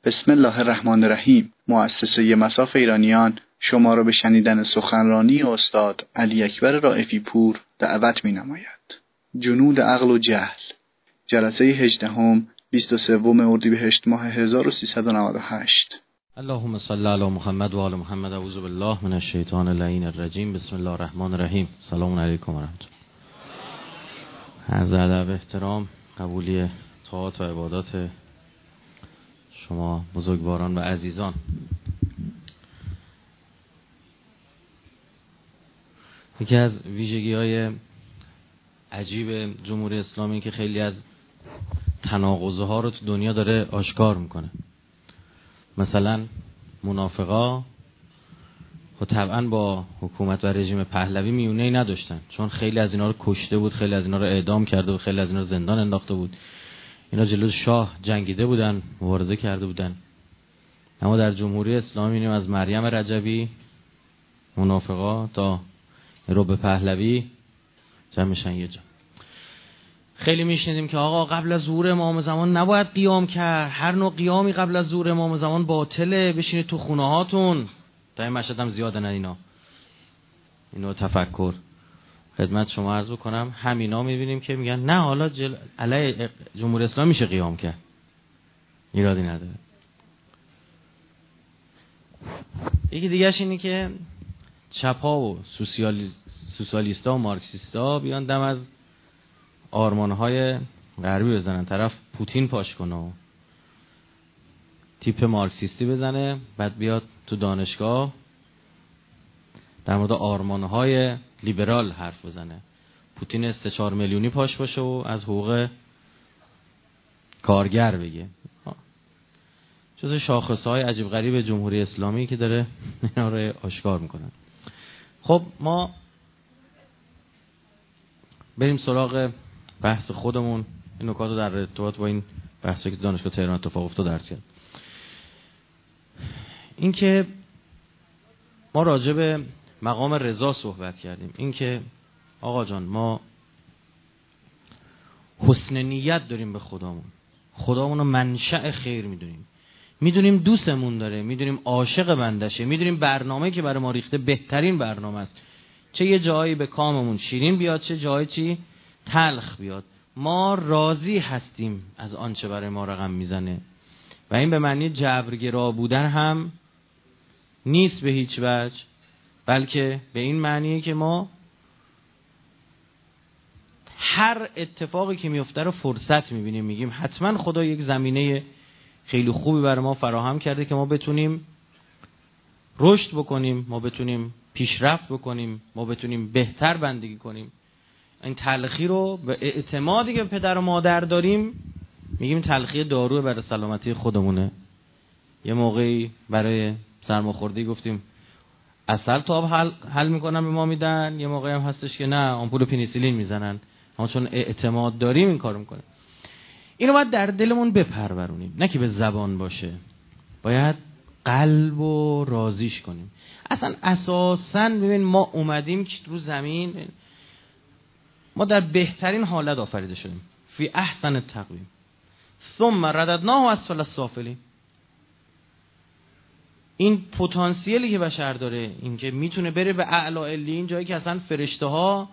بسم الله الرحمن الرحیم. مؤسسه مصاف ایرانیان شما را به شنیدن سخنرانی استاد علی اکبر رائفی پور دعوت می‌نماید. جنود عقل و جهل، جلسه 18 23 اردیبهشت ماه 1398. اللهم صل علی محمد و آل محمد. اعوذ بالله من الشیطان اللعین الرجیم. بسم الله الرحمن الرحیم. سلام علیکم و رحمت الله. عرض ادب، احترام، قبولی طاعات و عبادات شما بزرگواران و عزیزان. یکی از ویژگی‌های عجیب جمهوری اسلامی که خیلی از تناقض‌ها رو تو دنیا داره آشکار میکنه. مثلا منافقا خب طبعا با حکومت و رژیم پهلوی میونه‌ای نداشتن، چون خیلی از اینا رو کشته بود، خیلی از اینا رو اعدام کرده بود، خیلی از اینا رو زندان انداخته بود. اینا جلوی شاه جنگیده بودن، مبارزه کرده بودن. اما در جمهوری اسلامی می‌بینیم از مریم رجبی منافقا تا رب پهلوی جمع میشن یه جا. خیلی میشنیدیم که آقا قبل از ظهور امام زمان نباید قیام کرد، هر نوع قیامی قبل از ظهور امام زمان باطله، بشینید تو خونه هاتون. تا این مشهد هم زیاده نه اینو تفکر خدمت شما عرض بکنم. همینا میبینیم که میگن نه حالا علیه جمهوری اسلامی میشه قیام کرد، ایرادی نداره. یکی دیگهش اینه که چپا و سوسیالیستا و مارکسیستا بیان دم از آرمانهای غربی بزنن، طرف پوتین پاش کنه و تیپ مارکسیستی بزنه، بعد بیاد تو دانشگاه در مورد آرمانهای لیبرال حرف بزنه. پوتین 3-4 میلیونی پاش باشه و از حقوق کارگر بگه. جز شاخصهای عجیب غریب جمهوری اسلامی که داره اینا رو آشکار میکنن. خب ما بریم سراغ بحث خودمون. این نکات رو در ارتباط با این بحثی که دانشگاه تهران اتفاق افتاد درس کردم. این که ما راجع به مقام رضا صحبت کردیم. این که آقا جان ما حسن نیت داریم به خدامون رو منشأ خیر میدونیم دوستمون داره، میدونیم عاشق بندشه، میدونیم برنامه‌ای که برای ما ریخته بهترین برنامه است. چه یه جایی به کاممون شیرین بیاد، چه جایی تلخ بیاد، ما راضی هستیم از آنچه برای ما رقم میزنه. و این به معنی جبرگرا بودن هم نیست به هیچ وجه، بلکه به این معنیه که ما هر اتفاقی که میفته رو فرصت میبینیم، میگیم حتما خدا یک زمینه خیلی خوبی برای ما فراهم کرده که ما بتونیم رشد بکنیم، ما بتونیم پیشرفت بکنیم، ما بتونیم بهتر بندگی کنیم. این تلخی رو به اعتمادی که پدر و مادر داریم میگیم تلخی داروی برای سلامتی خودمونه. یه موقعی برای سرماخوردگی گفتیم عسل تو آب حل میکنن به ما میدن، یه موقعی هم هستش که نه آمپول پنیسیلین میزنن. ما چون اعتماد داریم این کارو میکنیم. اینو باید در دلمون بپرورونیم، نه که به زبان باشه. باید قلب و راضیش کنیم. اصلا اساساً ببین ما اومدیم که رو زمین ما در بهترین حالت آفریده شدیم، فی احسن تقویم، ثم رددناه اسفل السافلین. این پتانسیلی که بشر داره، این که میتونه بره به اعلی علیین، جایی که اصلا فرشته ها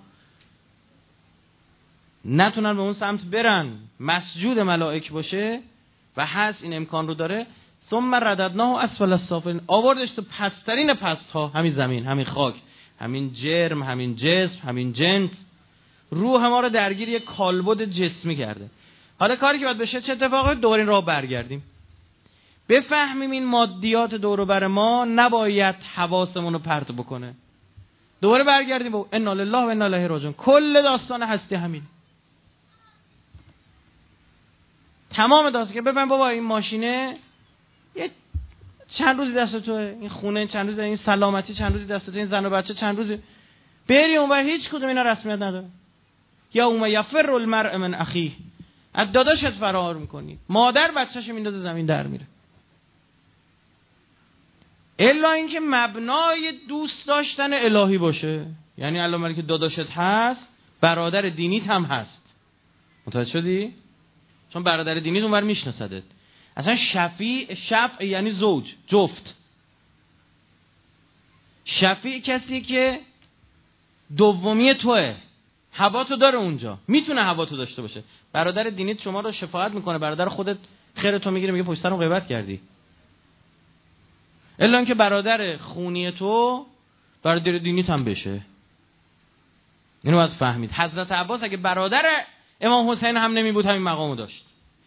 نتونن به اون سمت برن، مسجود ملائک باشه و هست، این امکان رو داره. ثم رددناه اسفل السافلین، آوردش تو پسترین پست ها، همین زمین، همین خاک، همین جرم، همین جسم، همین جنس، روح ما رو درگیر یک کالبد جسمی کرده. حالا کاری که باید بشه چه اتفاقی؟ دوباره این راه برگردیم، بفهمیم این مادیات دور و بر ما نباید حواسمون رو پرت بکنه. دوباره برگردیم و انا لله و انا الیه راجعون. کل داستان هستی همین. تمام داستان که ببین بابا این ماشینه یه چند روزی دست توه، این خونه چند روزی، این سلامتی چند روزی دست توه، این زن و بچه چند روزی، بری اونور هیچ کدوم اینا رسمیت نداره. یا اوم یفر المرء من اخیه، از داداشت فرار میکنی، مادر بچه‌ش میندازه زمین در میره. الا اینکه مبنای دوست داشتن الهی باشه، یعنی علامه که داداشت هست برادر دینیت هم هست. متوجه شدی؟ چون برادر دینیت اونور میشناسدت. اصلا شفع یعنی زوج، جفت. شفیع کسی که دومی توه، هوا تو داره اونجا، میتونه هوا تو داشته باشه. برادر دینیت شما رو شفاعت میکنه، برادر خودت خیر تو میگیره، میگه پشت سرم غیبت کردی. الا اینکه برادر خونی تو برادر دینیت هم بشه. اینو باید فهمید. حضرت عباس اگه برادر امام حسین هم نمی بود همین مقامو داشت.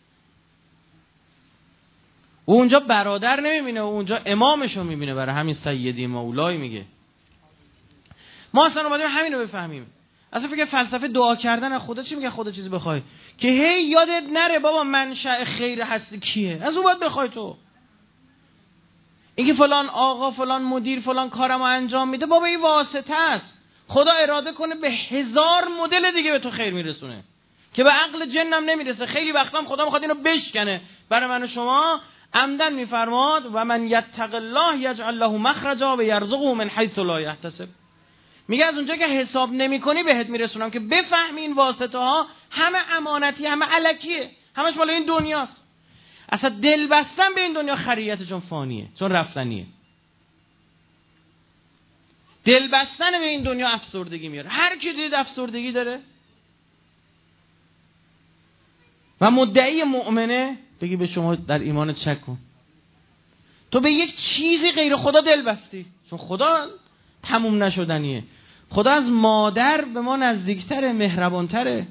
او اونجا برادر نمیبینه، اونجا امامشو میبینه. برای همین سیدی مولای میگه. ما اصلا اومدیم همین رو بفهمیم. اصلا فکر فلسفه دعا کردن از خدا چی میگه؟ خدا چیزی بخوای که هی یادت نره بابا منشأ خیر هستی کیه، از اون باید بخوای تو. اینکه فلان آقا فلان مدیر فلان کارمو انجام میده، بابا این واسطه است. خدا اراده کنه به 1000 مدل دیگه به تو خیر میرسونه که به عقل جنم نمیرسه. خیلی وقتا خدا میخواد اینو بشکنه برای من و شما. عمدن میفرماد و من یتق الله یجعل له مخرجا و یرزقه من حیث لا یحتسب. میگه از اونجا که حساب نمی‌کنی بهت میرسونم که بفهمی این واسطه ها همه امانتی، همه الکیه، همش مال این دنیاست. اصلا دل بستن به این دنیا خریته، چون فانیه، چون رفتنیه. دل بستن به این دنیا افسردگی میاره. هر کی دید افسردگی داره و مدعی مؤمنه، بگی به شما در ایمانت شک کن. تو به یک چیزی غیر خدا دل بستی، چون خدا تموم نشدنیه. خدا از مادر به ما نزدیکتره، مهربانتره.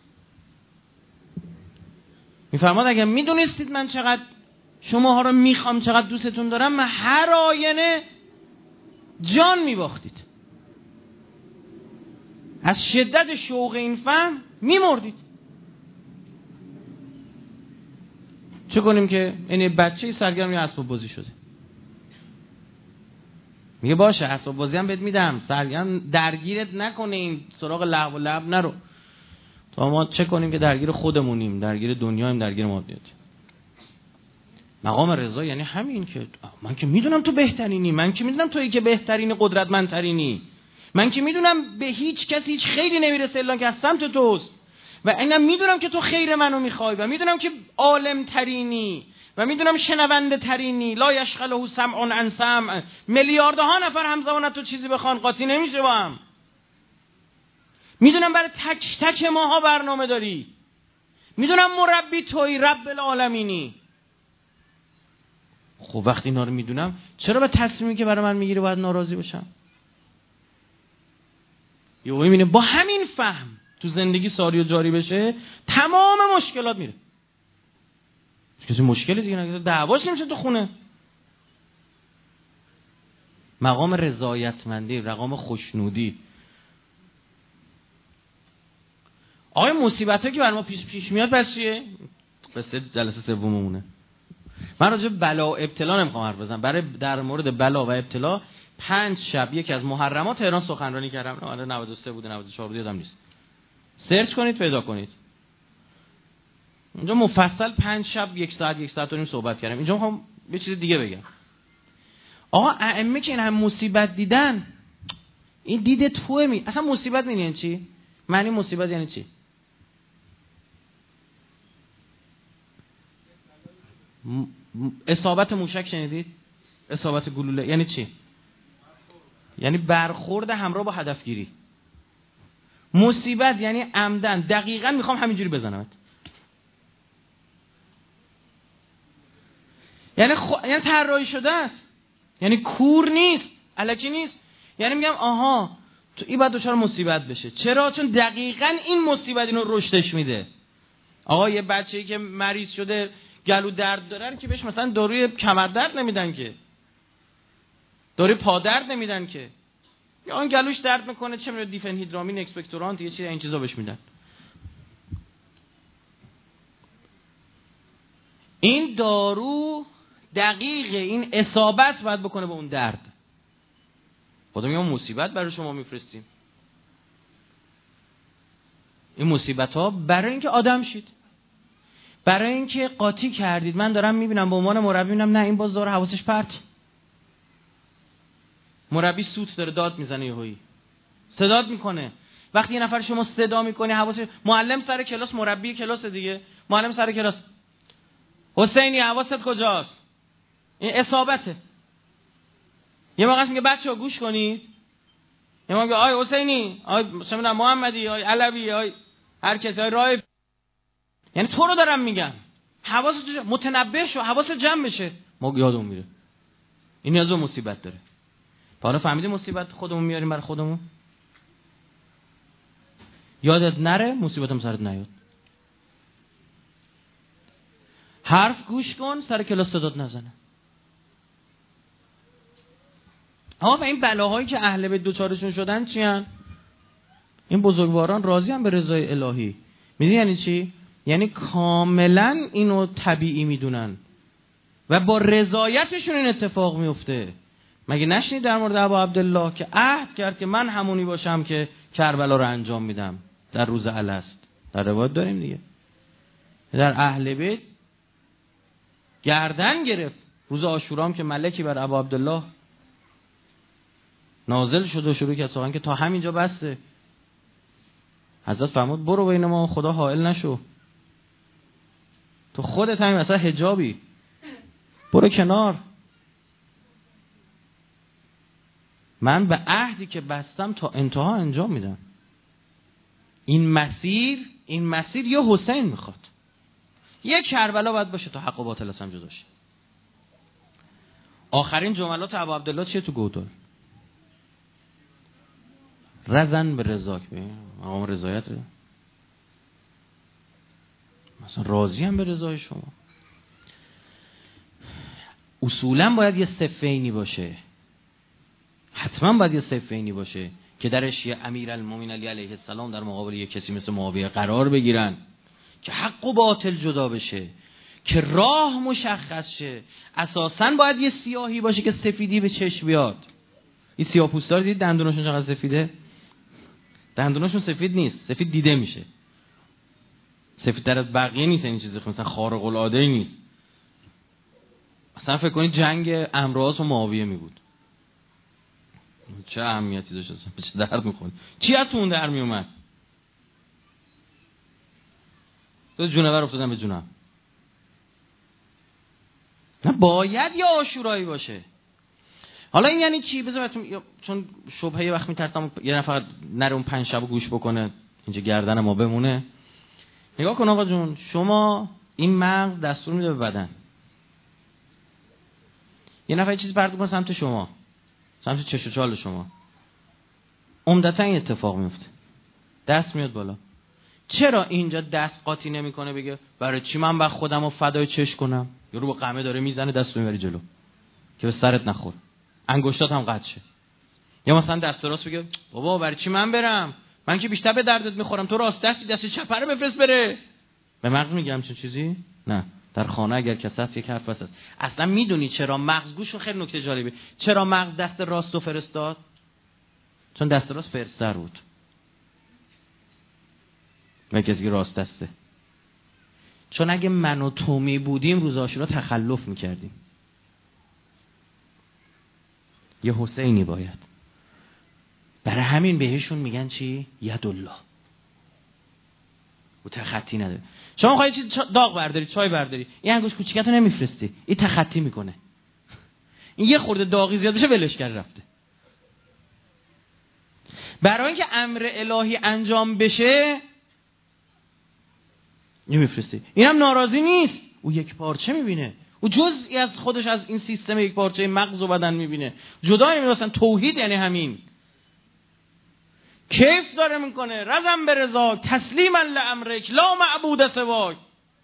میفرماد اگر میدونستید من چقدر شماها رو میخوام، چقدر دوستتون دارم، من هر آینه جان میباختید. از شدت شوق این فهم میمردید. چه کنیم که این بچه سرگرم یه اسباب بازی شده؟ میگه باشه اسباب بازی هم بهت میدم، سرگرم درگیرت نکنه، این سراغ لعب و لعب نرو. تا ما چه کنیم که درگیر خودمونیم، درگیر دنیاییم، درگیر مادیات. مقام رضا یعنی همین که من که میدونم تو بهترینی، من که میدونم تویی که بهترینی، قدرتمندترینی، من که میدونم به هیچ کسی هیچ خیری نمیرسه الا که از سمت توست، و اینم میدونم که تو خیر منو میخوای، و میدونم که عالم ترینی، و میدونم شنونده ترینی، لا یشغله سمع عن سمع. میلیاردها نفر همزمان تو چیزی بخوان قاطی نمیشه با هم. میدونم برای تک تک ماها برنامه داری. میدونم مربی توی رب العالمینی. خب وقتی اینا رو میدونم، چرا به تصمیمی که برای من میگیری باید ناراضی باشم؟ یهو میبینه با همین فهم تو زندگی ساری و جاری بشه، تمام مشکلات میره. کسی مشکلی دیگه نگه، دعواش نمیشه تو خونه. مقام رضایتمندی، مقام خوشنودی. آقای مصیبتایی که برای ما پیش میاد بس چیه؟ بس جلسه سوممونه. من راجع به بلا و ابتلا نمیخوام حرف بزنم. برای در مورد بلا و ابتلا 5 شب یکی از محرمات تهران سخنرانی کردم. آره 93 بوده 94 بوده یادم نیست. سرچ کنید پیدا کنید. اونجا مفصل 5 شب 1 ساعت و نیم صحبت کردم. اینجا میخوام یه چیز دیگه بگم. آقا ائمه که این هم مصیبت دیدن، این دید توئه اصلا مصیبت یعنی چی؟ معنی مصیبت یعنی چی؟ اصابت موشک شنیدید؟ اصابت گلوله یعنی چی؟ یعنی برخورد همراه با هدفگیری. مصیبت یعنی عمدن دقیقاً میخوام همینجوری بزنمت. یعنی طراحی شده است. یعنی کور نیست، الکی نیست. یعنی میگم آها تو این باید دچار مصیبت بشه. چرا؟ چون دقیقاً این مصیبت اینو رشدش میده. آقا یه بچه‌ای که مریض شده گلو درد داره که بهش مثلا داروی کمر درد نمیدن که، داروی پا درد نمیدن که، یا اون گلوش درد میکنه چه میدونم دیفنهیدرامین اکسپکتورانت یه چیز این چیزا بهش میدن. این دارو دقیق این اصابت باید بکنه به اون درد. خدا میگه مصیبت برای شما میفرستیم. این مصیبت ها برای اینکه آدم شید، برای اینکه قاطی کردید. من دارم میبینم به عنوان مربی، میبینم نه این باز داره حواسش پرت. مربی سوت داره داد میزنه، یهویی صدات میکنه. وقتی یه نفر شما صدا میکنی حواسش، معلم سر کلاس، مربی کلاس دیگه، معلم سر کلاس حسینی حواست کجاست؟ این اصابته. یه موقعش میگه بچه‌ها گوش کنید، یه موقع میگه آی حسینی، آی مثلا محمدی، آی علوی، آی هر کسی، آی رای، یعنی تو رو دارم میگم حواست متنبه شو، حواست جمع بشه. ما یادمون میره این نیاز به مصیبت داره. حالا فهمیدی مصیبت خودمون میاریم برای خودمون؟ یادت نره مصیبتم سرت نیاد. حرف گوش کن، سر کلاس صدات نزنه. و این بلاهایی که اهل بیت دوچارشون شدن چی هن؟ این بزرگواران راضی هم به رضای الهی. میدونی یعنی چی؟ یعنی کاملا اینو طبیعی میدونن و با رضایتشون این اتفاق میفته. مگه نشنید در مورد ابا عبدالله که عهد کرد که من همونی باشم که کربلا رو انجام میدم در روز الست؟ در روایت داریم دیگه. در اهل بیت گردن گرفت. روز عاشورا هم که ملکی بر ابا عبدالله نازل شد و شروع کرد سخن که تا همینجا بسته. حضرت فرمود برو بین ما و خدا حائل نشو، تو خودت همین مثلا حجابی، برو کنار. من به عهدی که بستم تا انتها انجام میدم. این مسیر یا حسین میخواد، یه کربلا باید باشه تا حق و باطل اصلا جدا شه. آخرین جملات ابا عبدالله چیه تو گودال؟ رزن به رضاک، مقام رضایت رو مثلا راضی هم به رضای شما. اصولا باید یه صفینی باشه، حتما باید یه صفینی باشه که درش یه امیرالمومنین علی علیه السلام در مقابل یه کسی مثل معاویه قرار بگیرن، که حق و باطل جدا بشه، که راه مشخص شه. اساساً باید یه سیاهی باشه که سفیدی به چشم بیاد. این سیاه‌پوستا رو دید دندوناشون چقدر سفیده؟ دندوناشون سفید نیست، سفید دیده میشه. سفیدتر از بقیه نیست، این چیزی مثلا خارق العاده نیست. اصلا فکر کنید جنگ امراض و معاویه می بود، چه اهمیتی داشت اصلا؟ به چه درد میخورد؟ چی از اون در می اومد؟ تو جونور افتادن به جونم. نه باید یا عاشورایی باشه. حالا این یعنی چی؟ بذار چون شبهه یه وقت میترسم یه نفر نره اون 5 شب گوش بکنه اینجا گردن ما بمونه. نگاه کن آقا جون، شما این مغز دستور میده به بدن، یه نفر چیزی پرت کنه سمت شما، سمت چش و چال شما، عمدتا این اتفاق میفته، دست میاد بالا. چرا اینجا دست قاطی نمیکنه بگه برای چی من با خودم رو فدای چش کنم؟ یارو با قمه داره میزنه دستو میبری جلو که به سرت نخور، انگشتات هم قطع شه. یا مثلا دست راست بگه بابا برای چی من برم؟ من که بیشتر به دردت میخورم، تو راست دستی، دست چپ رو بفرست بره. به مغز میگم چه چیزی؟ نه. در خانه اگر کسی هست یک حرف هست. اصلا میدونی چرا مغز، گوش خیلی نکته جالبه، چرا مغز دست راستو فرستاد؟ چون دست راست فرستر بود و کسی که راست دسته. چون اگه من و تو می بودیم روز عاشورا تخلف میکردیم. یه حسینی باید. برای همین بهشون میگن چی؟ یدالله. او تخطی نداره. شما خواهی چیز داغ برداری، چای برداری، این انگوش کوچیکتو نمیفرستی، این تخطی میکنه. این یه خورده داغی زیاد بشه ولش کرد رفته. برای اینکه امر الهی انجام بشه نمیفرستی. اینم ناراضی نیست، او یک پارچه میبینه، او جزئی از خودش از این سیستم یک پارچه مغز و بدن میبینه، جدا نمیبینه. مثلا توحید یعنی همین، کیف داره میکنه، رضا برضا، تسلیما لامرک، لا معبود سواک.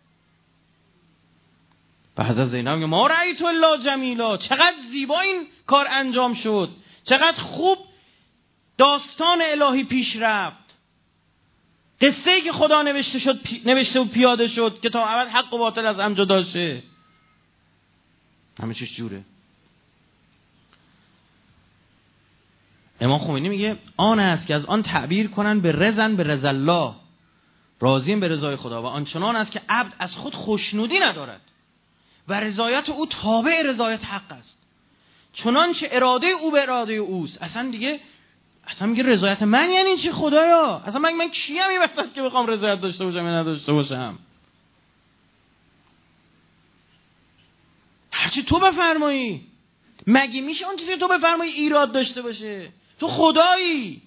و حضرت زینب میگه ما رأیت الا جمیلا. چقدر زیبا این کار انجام شد، چقدر خوب داستان الهی پیش رفت، قصه‌ای که خدا نوشته و پیاده شد که تا ابد حق و باطل از هم جدا شه. همه چیز جوره. امام خمینی میگه آن است که از آن تعبیر کنن به رضن به رضا الله، راضیم به رضای خدا، و آنچنان است که عبد از خود خوشنودی ندارد و رضایت او تابع رضایت حق است، چنانچه اراده او به اراده اوست. اصلا میگه رضایت من یعنی چی خدایا؟ اصلا من کیم این وسط که بخوام رضایت داشته باشم یا نداشته باشم؟ هرچی تو بفرمایی. مگه میشه اون چیزی که تو بفرمایی ایراد داشته باشه؟ تو خدایی.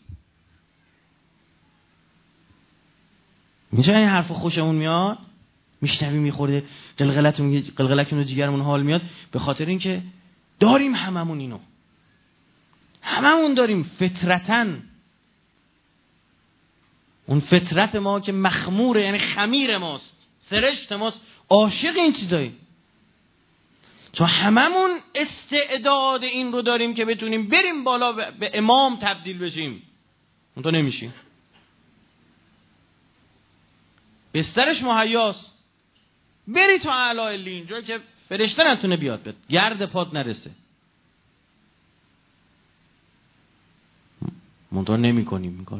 میشه این حرف خوشمون میاد؟ میشنویم میخورده قلقلکمون رو جیگرمون حال میاد، به خاطر اینکه داریم هممون اینو. هممون داریم فطرتاً. اون فطرت ما که مخموره، یعنی خمیر ماست، سرشت ماست، عاشق این چیزایی. چون هممون استعداد این رو داریم که بتونیم بریم بالا به امام تبدیل بشیم. اون تو نمیشیم. بسترش مهیاست، بری تو اعلی الین، جایی که فرشته نتونه بیاد بهت، گرد پات نرسه. منطقه نمی کنیم این کارو.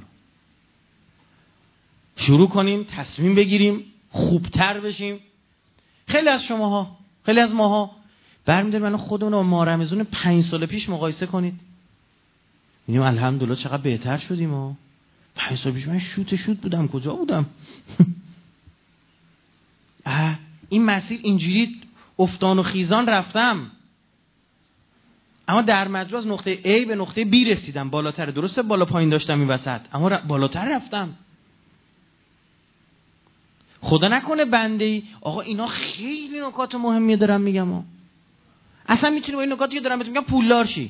شروع کنیم تصمیم بگیریم خوبتر بشیم. خیلی از شماها، خیلی از ماها برمی‌داریم الان خودمون رو ماه رمضان 5 سال پیش مقایسه کنید. میگیم الحمدلله چقدر بهتر شدیم ها. 5 سال پیش من شوت بودم، کجا بودم؟ این مسیر اینجوری افتان و خیزان رفتم، اما در مجموع از نقطه A به نقطه B رسیدم. بالاتر، درسته بالا پایین داشتم این وسط، اما بالاتر رفتم. خدا نکنه بنده‌ای آقا اینا خیلی نکات مهمی دارم میگم اصلا میتونی با این نکاتی که دارم بهتون میگم پولدار شی.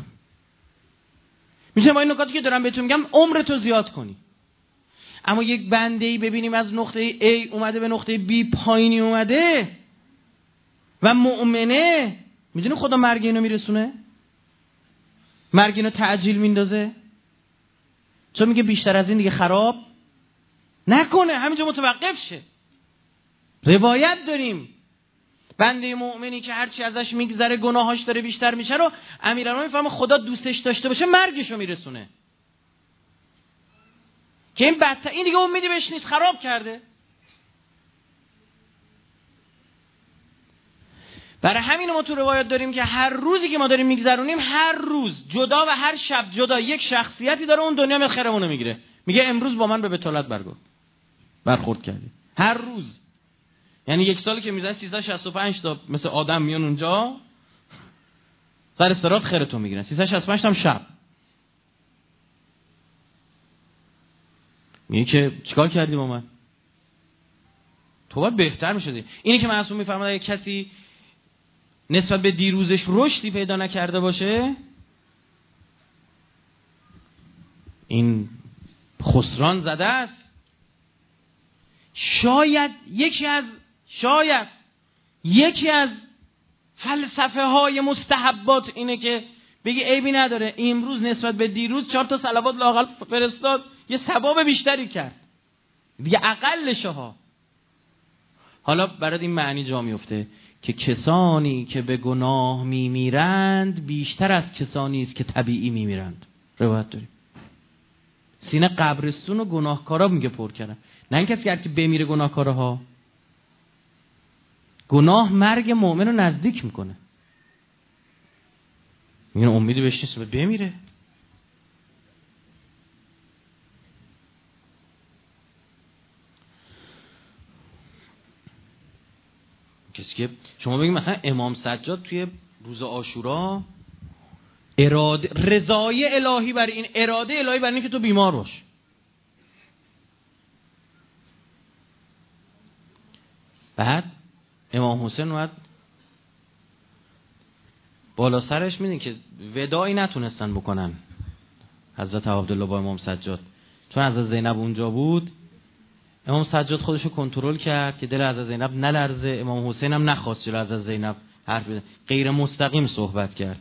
میتونی با این نکاتی که دارم بهتون میگم عمرتو زیاد کنی. اما یک بنده‌ای ببینیم از نقطه A اومده به نقطه B پایینی اومده و مؤمنه، میدونی خدا مرگ اینو میرسونه؟ مرگ اینو تعجیل میندازه، چون میگه بیشتر از این دیگه خراب نکنه، همینجا متوقف شه. روایت داریم بنده مؤمنی که هرچی ازش میگذره گناهاش داره بیشتر میشه رو امیرالمومنین میفهمه خدا دوستش داشته باشه مرگشو میرسونه، که این بدتر، این دیگه امیدی بهش نیست، خراب کرده. برای همین ما تو روایت داریم که هر روزی که ما داریم میگذرونیم، هر روز جدا و هر شب جدا یک شخصیتی داره اون دنیا میاد خیرمونو میگیره، میگه امروز با من به بتالت برخورد کردی. هر روز، یعنی یک سالی که میزنه 365 تا مثل آدم میان اونجا سر استراحت خیرتون میگیرن، 365 تا هم شب. میگه که چیکار کردی با من؟ تو باید بهتر میشدی. اینی که معصوم میفرماد اگه کسی نسبت به دیروزش رشدی پیدا نکرده باشه، این خسران زده است. شاید یکی از فلسفه های مستحبات اینه که بگی عیبی نداره امروز نسبت به دیروز 4 تا صلوات لااقل فرستاد، یه ثواب بیشتری کرد دیگه، اقلشه ها. حالا برای این معنی جا میفته که کسانی که به گناه میمیرند بیشتر از کسانی است که طبیعی میمیرند. روایت داریم سینه قبرستون و گناهکارا میگه پر کردن، نه این کسی که بمیره گناهکارا ها. گناه مرگ مؤمن رو نزدیک میکنه، میگن امیدی بهش نیست بمیره. کسی که شما بگید مثلا امام سجاد توی روز عاشورا رضای الهی بر این، اراده الهی بر این که تو بیمار باش. بعد امام حسین اومد بالا سرش، میدونی که وداعی نتونستن بکنن حضرت عبدالله با امام سجاد، چون حضرت زینب اونجا بود. امام سجاد خودشو کنترل کرد که دل حضرت زینب نلرزه، امام حسین هم نخواست جلوی حضرت زینب حرف بزنه، غیر مستقیم صحبت کرد.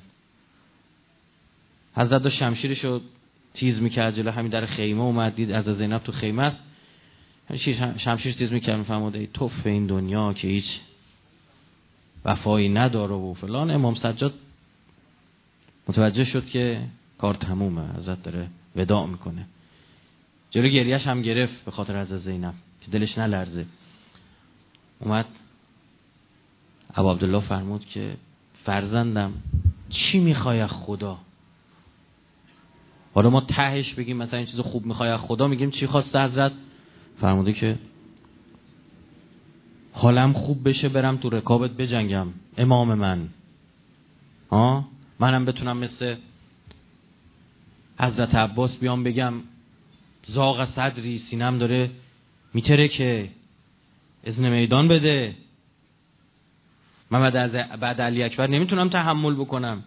حضرت داشت شمشیرشو تیز میکرد جلوی همین در خیمه، اومد دید حضرت زینب تو خیمه است، شمشیر تیز میکرد، میفهمید ای توف این دنیا که هیچ وفایی نداره و فلان. امام سجاد متوجه شد که کار تمومه، حضرت داره وداع میکنه. جلوی گریهش هم گرفت به خاطر حضرت زینب که دلش نلرزه. اومد ابو عبدالله فرمود که فرزندم چی میخوای از خدا؟ حالا ما تهش بگیم مثلا این چیز خوب میخوای از خدا، میگیم چی خواست حضرت؟ فرموده که حالم خوب بشه برم تو رکابت بجنگم امام من، منم بتونم مثل حضرت عباس بیام بگم زاغ صدری، سینم داره میتره که اذن میدان بده. من بعد علی اکبر نمیتونم تحمل بکنم.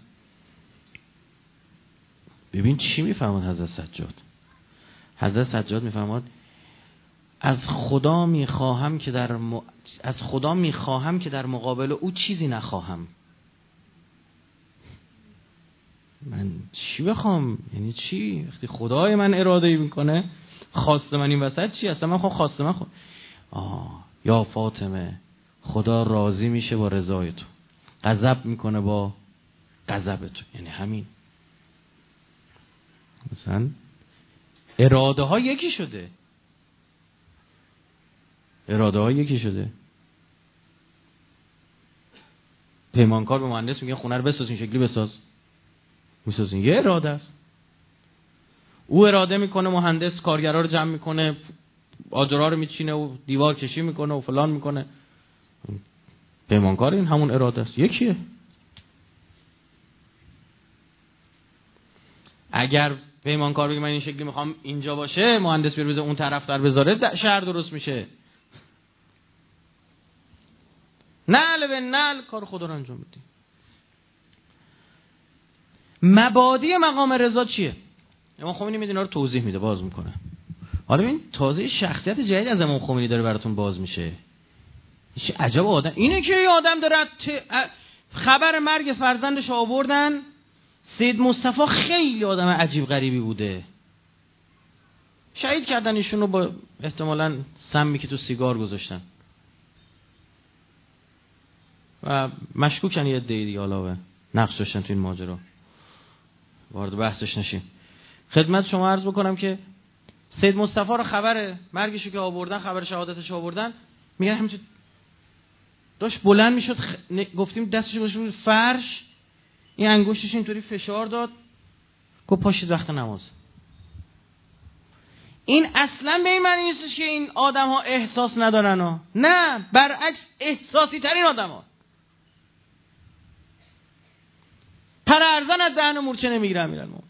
ببین چی میفهمد حضرت سجاد. حضرت سجاد میفهمد از خدا میخواهم که در مقابل او چیزی نخواهم. من چی بخوام؟ یعنی چی؟ وقتی خدای من اراده‌ای میکنه، خواست من این وسط چی؟ اصلا من خواست من یا فاطمه، خدا راضی میشه با رضای تو، غضب میکنه با غضب تو. یعنی همین. مثلا اراده ها یکی شده. پیمانکار به مهندس میگه خونه رو بساز، این شکلی بساز، میسازین. یه اراده است. او اراده میکنه، مهندس کارگرا رو جمع میکنه، آجرها رو میچینه و دیوار کشی میکنه و فلان میکنه. پیمانکار این همون اراده است، یکیه. اگر پیمانکار بگه من این شکلی میخوام اینجا باشه، مهندس بره اون طرف در بذاره، شهر درست میشه. نعل به نعل کار خدا رو انجام میدیم. مبادی مقام رضا چیه؟ امام خمینی میاد اینا رو توضیح میده، باز میکنه. حالا ببین تازه شخصیت جدید از امام خمینی داره براتون باز میشه. چه عجب آدم اینه که یه آدم داره خبر مرگ فرزندش آوردن. سید مصطفی خیلی آدم عجیب غریبی بوده. شهید کردن ایشون رو با احتمالاً سمی که تو سیگار گذاشتن. و مشکوکن یه عده دیگه علاوه نقش داشتن تو این ماجرا. وارد بحثش نشیم. خدمت شما عرض بکنم که سید مصطفی رو خبر مرگشو که آوردن، خبر شهادتش آوردن، میگن همینطور داشت بلند میشد، گفتیم دستش گذاشت روی فرش، این انگشتش اینطوری فشار داد، گفت پاشید وقت نماز. این اصلا به این معنی نیستش که این آدم ها احساس ندارن ها. نه، برعکس احساسی ترین آدم ها. پر ارزن از دهن مورچه نمیگیره امیرالمومنین.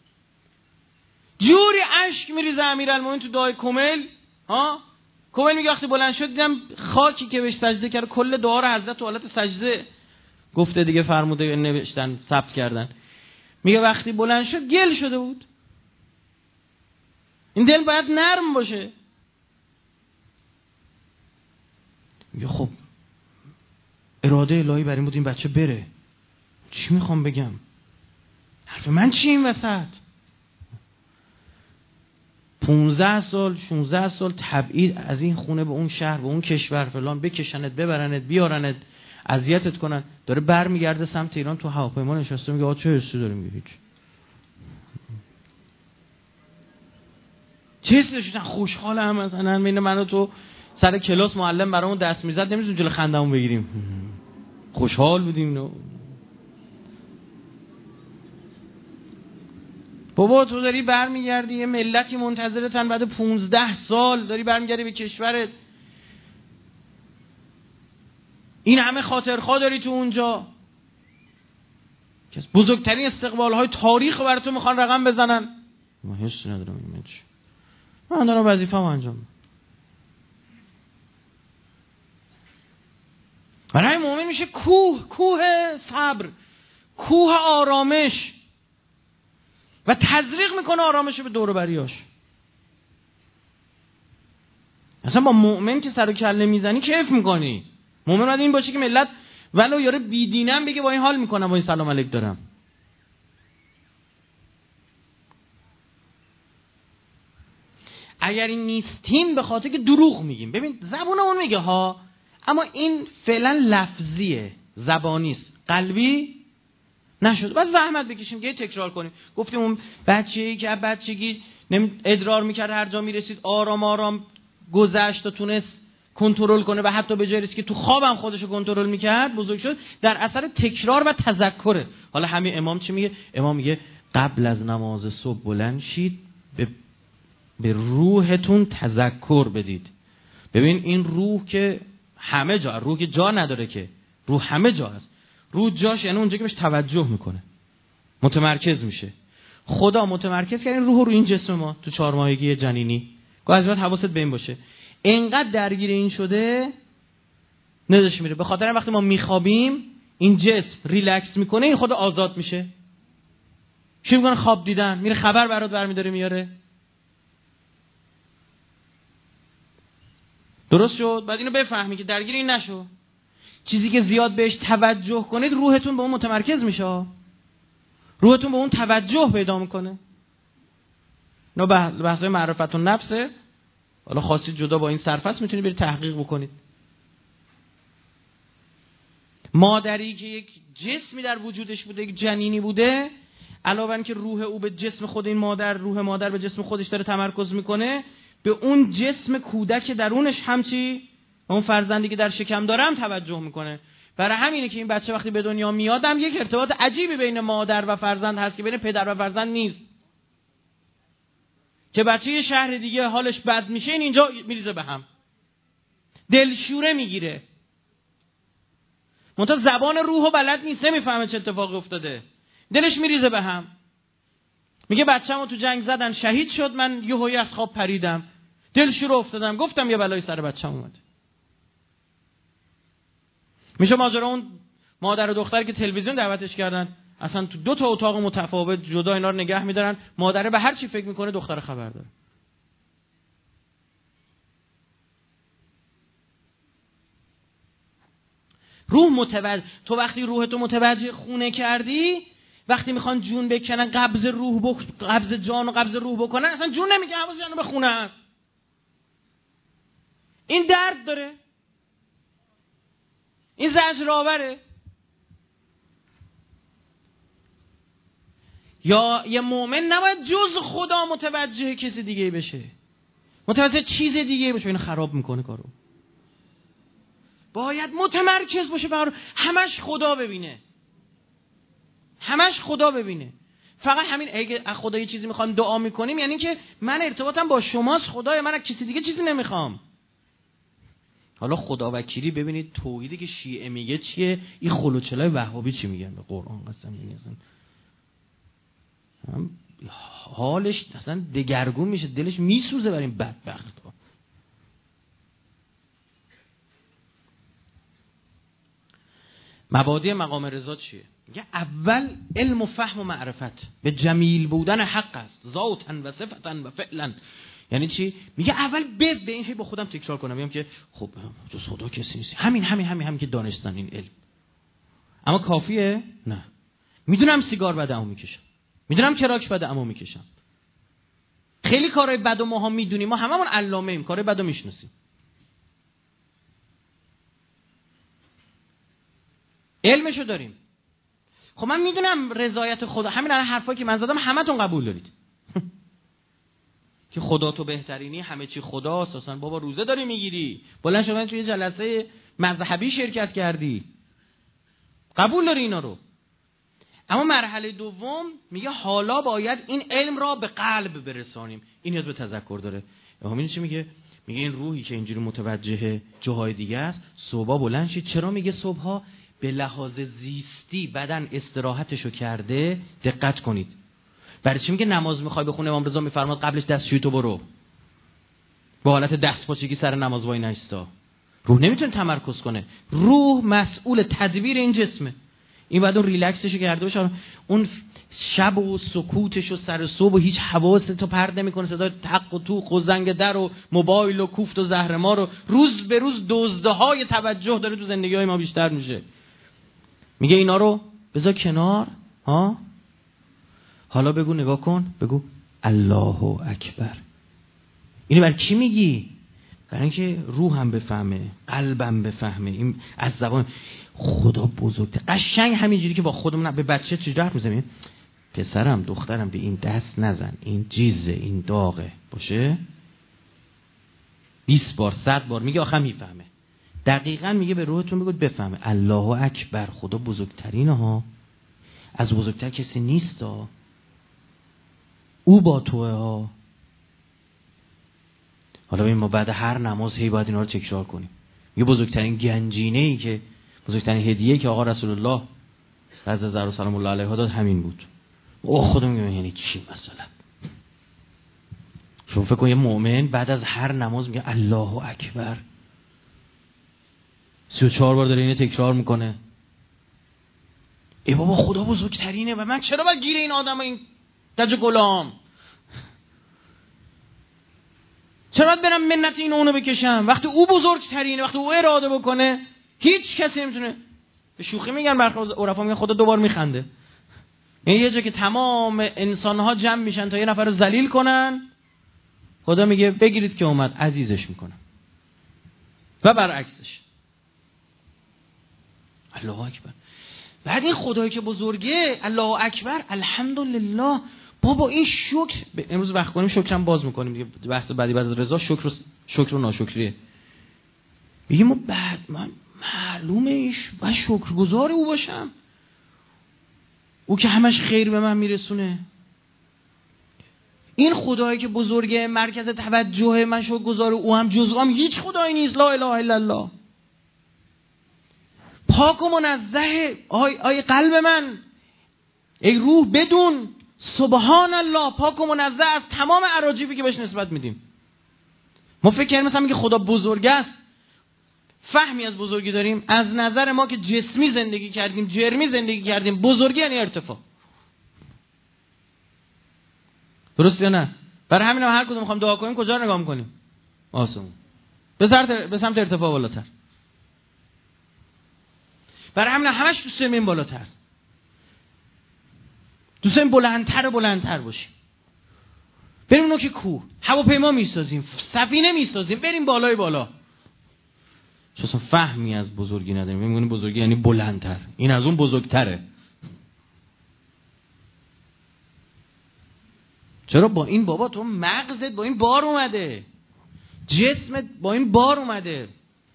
جوری اشک میریزه امیرالمومنین تو دعای کمیل. کمیل میگه وقتی بلند شد دیدم خاکی که بهش سجده کرد، کل دعا رو حضرت تو حالت سجده گفته دیگه، فرموده نوشتن ثبت کردن. میگه وقتی بلند شد گل شده بود. این دل باید نرم باشه. میگه خب اراده الهی بر این بود این بچه بره. چی میخوام بگم؟ حرف من چی این وسط؟ 15 سال 16 سال تبعید از این خونه به اون شهر به اون کشور فلان، بکشنت ببرنت بیارنت اذیتت کنن، داره برمیگرده سمت ایران، تو هواپیما نشسته میگه چه حسی داریم؟ میگه چه حسی داشتن؟ خوشحالم مثلا بین من و تو سر کلاس معلم برامون دست میزد، نمی‌تونیم جلوی خندمون بگیریم، خوشحال بودیم. بابا تو داری برمیگردی، یه ملتی منتظرتن، بعد 15 سال داری برمیگردی به کشورت، این همه خاطرخواه داری تو اونجا که بزرگترین استقبال‌های تاریخ برای تو میخوان رقم بزنن. من حسی ندارم این چی، من دارم وظیفه‌مو انجام میدم. برای مؤمن میشه کوه صبر، کوه آرامش، و تزریق میکنه آرامش به دور و بریاش. اصلا با مؤمن که سر و کله میزنی کیف میکنی. مؤمن باید این باشه که ملت ولو یاره بیدینم بگه با این حال میکنم، با این سلام علیک دارم. اگر این نیستیم به خاطر که دروغ میگیم. ببین زبونمون میگه ها، اما این فعلا لفظیه، زبانیست، قلبی نشد. بعد زحمت بکشیم که تکرار کنیم. گفتیم اون بچه‌ای که بچگی ادرار میکرد هر جا میرسید آرام آرام گذشت و تونست کنترل کنه و حتی به جای رسید که تو خوابم خودشو کنترل میکرد، بزرگ شد در اثر تکرار و تذکره. حالا همین امام چی میگه؟ امام میگه قبل از نماز صبح بلند شید، به روحتون تذکر بدید. ببین این روح که همه جا. روح که جا نداره که، روح همه جا هست. روح جاش یعنی اونجا که بهش توجه میکنه، متمرکز میشه. خدا متمرکز کرد روح رو این جسم ما تو 4 ماهگی جنینی. گاهی وقت حواست به این باشه، اینقدر درگیر این شده نداش میره. به خاطر وقتی ما میخوابیم این جسم ریلکس میکنه، این خدا آزاد میشه. چی میکنه؟ خواب دیدن، میره خبر برات برمیداره میاره. درست شد؟ بعد اینو بفهمی که درگیر این نشو. چیزی که زیاد بهش توجه کنید روحتون به اون متمرکز میشه، روحتون به اون توجه پیدا میکنه. نه بحثای معرفت و نفسه، حالا خاصی جدا با این صرف میتونید برید تحقیق بکنید. مادری که یک جسمی در وجودش بوده، یک جنینی بوده، علاوه بر که روح او به جسم خود این مادر، روح مادر به جسم خودش داره تمرکز میکنه، به اون جسم کودک درونش همچی اون فرزندی که در شکم داره هم توجه میکنه. برای همینه که این بچه وقتی به دنیا میاد هم یک ارتباط عجیبی بین مادر و فرزند هست که بین پدر و فرزند نیست. که بچه یه شهر دیگه حالش بد میشه، این اینجا میریزه به هم، دلشوره میگیره، منتها زبان روحو بلد نیست، نمیفهمه چه اتفاقی افتاده، دلش میریزه به هم. میگه بچه‌مو تو جنگ زدن شهید شد، من یهویی از خواب پریدم، دلشوره افتادم، گفتم یه بلایی سر بچه‌م اومد. میشه ماجرا اون مادر و دختری که تلویزیون دعوتش کردن، اصلا تو 2 تا اتاق متفاوت جدا اینا رو نگه می‌دارن، مادره به هر چی فکر میکنه دختر خبر داره. روح متوجه، تو وقتی روحتو متوجه خونه کردی، وقتی میخوان جون بکنن قبض جان و قبض روح بکنن، اصلا جون نمیگه، حواس جانو به خونه هست. این درد داره، این زجرآوره. یا یه مؤمن نباید جز خدا متوجه کسی دیگه بشه، متوجه چیز دیگه بشه، اینو خراب میکنه کارو. باید متمرکز باشه فقط همش خدا ببینه، همش خدا ببینه. فقط همین. اگه از خدا یه چیزی میخوایم دعا میکنیم یعنی که من ارتباطم با شماست خدایا، من از کسی دیگه چیزی نمیخوام. حالا خدا وکیلی ببینید توحیدی که شیعه میگه چیه، این خلوچلای وهابی چی میگن به قرآن قسم. حالش اصلا دگرگون میشه، دلش میسوزه بر این بدبخت‌ها. مبادئ مقام رضا چیه؟ میگه اول علم و فهم و معرفت به جمیل بودن حق است، ذاتاً و صفتاً و فعلاً. یعنی چی؟ میگه اول به این با خودم تکرار کنم، میگم که خب جز خدا کسی نیست، همین که دانستن این علم. اما کافیه؟ نه. میدونم سیگار بده اما میکشم، میدونم کراک بده اما میکشم. خیلی کارهای بد و ماها میدونیم، ما هممون علامه ایم، کارهای بدو میشناسیم. علمشو داریم. خب من میدونم رضایت خدا، همین الان حرفایی که من زدم همتون قبول دارید که خدا تو بهترینی، همه چی خداست. اصلا بابا روزه داری میگیری، بلند شدن توی جلسه مذهبی شرکت کردی، قبول داری اینا رو. اما مرحله دوم میگه حالا باید این علم را به قلب برسانیم. این نیاز به تذکر داره. همین چی میگه؟ میگه این روحی که اینجوری متوجه جاهای دیگه است، صبح بلند شید. چرا میگه صبحها؟ به لحاظ زیستی بدن استراحتشو کرده، دقت کنید. برای چی میگه نماز میخوای بخونه امام رضا میفرماد قبلش دستشویی تو برو، با حالت دستپاچگی سر نماز وای نایستا. روح نمیتونه تمرکز کنه، روح مسئول تدبیر این جسمه. این بعد اون ریلکسشو کرده باشه، اون شب و سکوتش و سر صبح و هیچ حواستو پرت نمیکنه، صدای تق و توق و زنگ در و موبایل و کوفت و زهرمار و روز به روز دزدهای توجه داره تو زندگی‌های ما بیشتر میشه. میگه اینا رو بذار کنار، ها حالا بگو، نگاه کن، بگو الله اکبر. اینو برای کی میگی؟ برای اینکه روحم بفهمه، قلبم بفهمه. این از زبان خدا بزرگه. قشنگ همینجوری که با خودمون به بچه چجوری حرف میزنیم، پسرم دخترم به این دست نزن، این جیزه، این داغه باشه. 20 بار 100 بار میگه، آخه میفهمه. دقیقاً میگه به روحتون بگو بفهمه الله اکبر، خدا بزرگترینه ها، از بزرگتر کسی نیست ها، او با توه ها. حالا ببین ما بعد هر نماز هی باید اینا رو تکرار کنیم. یه بزرگترین گنجینه‌ای که بزرگترین هدیه‌ای که آقا رسول الله عز و سلام الله علیه داد همین بود. خودم میگم یعنی چی مثلا؟ شما فکر کن یه مؤمن بعد از هر نماز میگه الله اکبر 34 بار داره اینو تکرار میکنه. ای بابا خدا بزرگترینه و من چرا باید گیر این آدم این دج غلام؟ چرا باید برم منت این اونو بکشم وقتی او بزرگترینه؟ وقتی او اراده بکنه هیچ کسی نمیتونه. به شوخی میگن برخی عرفا میگن خدا دوبار میخنده. یعنی یه جا که تمام انسان‌ها جمع میشن تا یه نفر رو ذلیل کنن، خدا میگه بگیرید که اومد عزیزش میکنم و برعکسش. الله اکبر. بعد این خدایی که بزرگه، الله اکبر، الحمدلله. بابا این شکر امروز وقت کنیم شکرم باز میکنیم دیگه. بحث بعدی بعد از رضا شکر و ناشکریه. بگیم بعد من معلومه ایش و شکرگزار او باشم، او که همش خیر به من میرسونه. این خدایی که بزرگه، مرکز توجه من، شکرگزار او هم جز او هم هیچ خدایی نیست. لا اله الا الله. پاک و منزه آی قلب من، ای روح بدون سبحان الله، پاک و منزه از تمام اراجیفی که بهش نسبت میدیم. ما فکر کنیم مثلا میگه خدا بزرگ است، فهمی از بزرگی داریم از نظر ما که جسمی زندگی کردیم، جرمی زندگی کردیم. بزرگی یعنی ارتفاع. درست یا نه؟ برای همین هر کدوم میخوام دعا کنیم کجا نگاه میکنیم؟ آسمون، به سمت ارتفاع بالاتر. برای همین همش دوست داریم بالاتر، دوست داریم بلندتر و بلندتر باشیم. بریم نوک کوه، هواپیما میسازیم، سفینه میسازیم، بریم بالای بالا. چون اصلا فهمی از بزرگی نداریم. میگیم بزرگی یعنی بلندتر، این از اون بزرگتره. چرا؟ با این بابا تو مغزت با این بار اومده، جسمت با این بار اومده.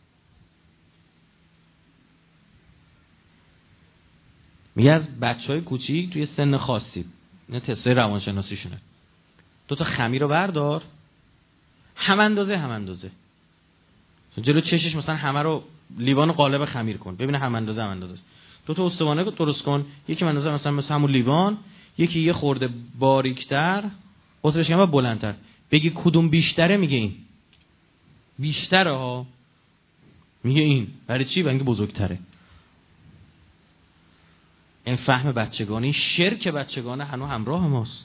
میگه از بچهای کوچیک توی سن خاصی، این تستای روانشناسیشونه، 2 تا خمیر رو بردار، هم اندازه جلو چشش مثلا همه رو لیوان قالب خمیر کن، ببینه هم اندازه است. 2 تا استوانه درست کن، یکی اندازه مثلا همون لیوان، یکی یه خورده باریک‌تر، قطرش کم و بلندتر. بگی کدوم بیشتره؟ میگه این بیشتره ها. میگه این برای چی؟ برای اینکه بزرگتره. این فهم بچگانی، شرک بچگانه هنوز همراه ماست.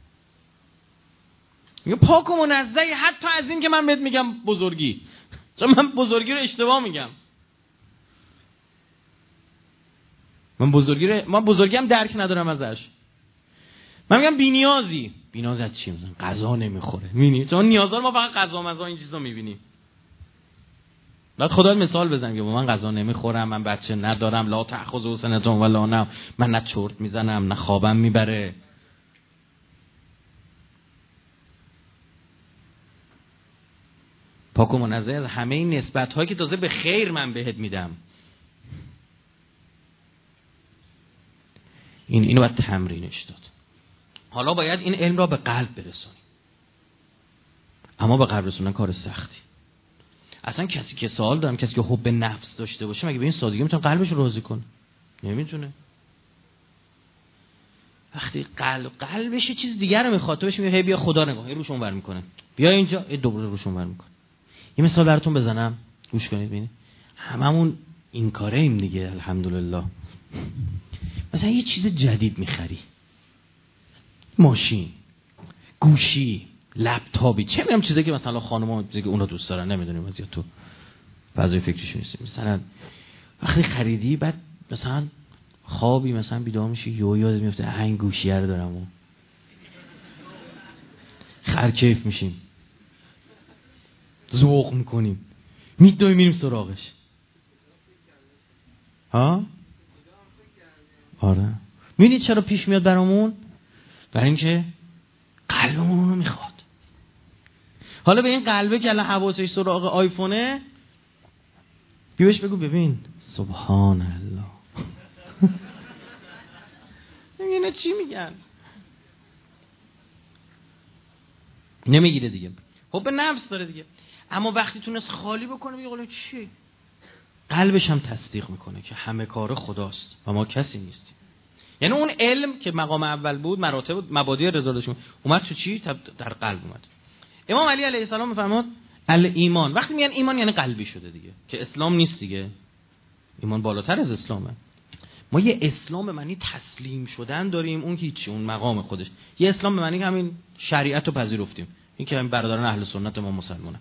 میگه پاک و منزهی حتی از این که من بهت میگم بزرگی، چون من بزرگی رو اشتباه میگم. من بزرگی هم درک ندارم ازش. من میگم بی‌نیازی. بی‌نیاز از چی؟ مثلا غذا نمیخوره. میبینی؟ چون نیازا ما فقط غذا مزا این چیزا میبینیم. بعد خدا مثال بزنه که من غذا نمیخورم، من بچه ندارم، لا تأخذ سنة ولا نوم، من نه چرت میزنم نه خوابم میبره. پاک و منزه از همه این نسبت‌هایی که تازه به خیر من بهت میدم. اینو باید تمرینش داد. حالا باید این علم را به قلب برسونیم. اما به قلب رسوندن کار سختی. اصلا کسی که سوال دارم، کسی که حب نفس داشته باشه مگه به این سادگی میتونه قلبش رو راضی کنه؟ نمیتونه. وقتی قلبش یه چیز دیگه رو میخواد، تو بهش میگه هی بیا خدا نگاه، یه روش اونور میکنه، بیا اینجا، یه دوباره روش اونور میکنه. یه مثال براتون بزنم گوش کنید ببینید. هممون این کاره ایم دیگه الحمدلله. مثلا یه چیز جدید میخری، ماشین، گوشی، لپتاپی، چه میدونم چیزایی که مثلا خانم‌ها دیگه اونا دوست دارن، نمیدونیم از یا تو فضای فکریشون نیست. مثلا وقتی خریدی بعد مثلا خوابی مثلا بیدار میشی یادت میفته این گوشیه رو دارم و خرکیف میشیم، ذوق میکنیم، میدویم میریم سراغش. ها؟ آره. میدونید چرا پیش میاد برامون؟ برای اینکه قلبمون اونو میخواد. حالا به این قلبه که الان حواسش سراغ آیفونه، بیوش بگو ببین سبحان الله. اینا چی میگن؟ نمیگیره دیگه. خب به نفس داره دیگه. اما وقتی تونست خالی بکنه میگه حالا چی؟ قلبش هم تصدیق میکنه که همه کار خداست و ما کسی نیستیم. یعنی اون علم که مقام اول بود، مراتب مبادی رضا داشت، اومد تو چی؟ در قلب اومد. امام علی علیه السلام میفرماد الایمان، وقتی میگن ایمان یعنی قلبی شده دیگه، که اسلام نیست دیگه. ایمان بالاتر از اسلامه. ما یه اسلام به معنی تسلیم شدن داریم، اون هیچ، اون مقام خودش. یه اسلام به معنی همین شریعت رو پذیرفتیم، این که همین برادران اهل سنت ما مسلمانه.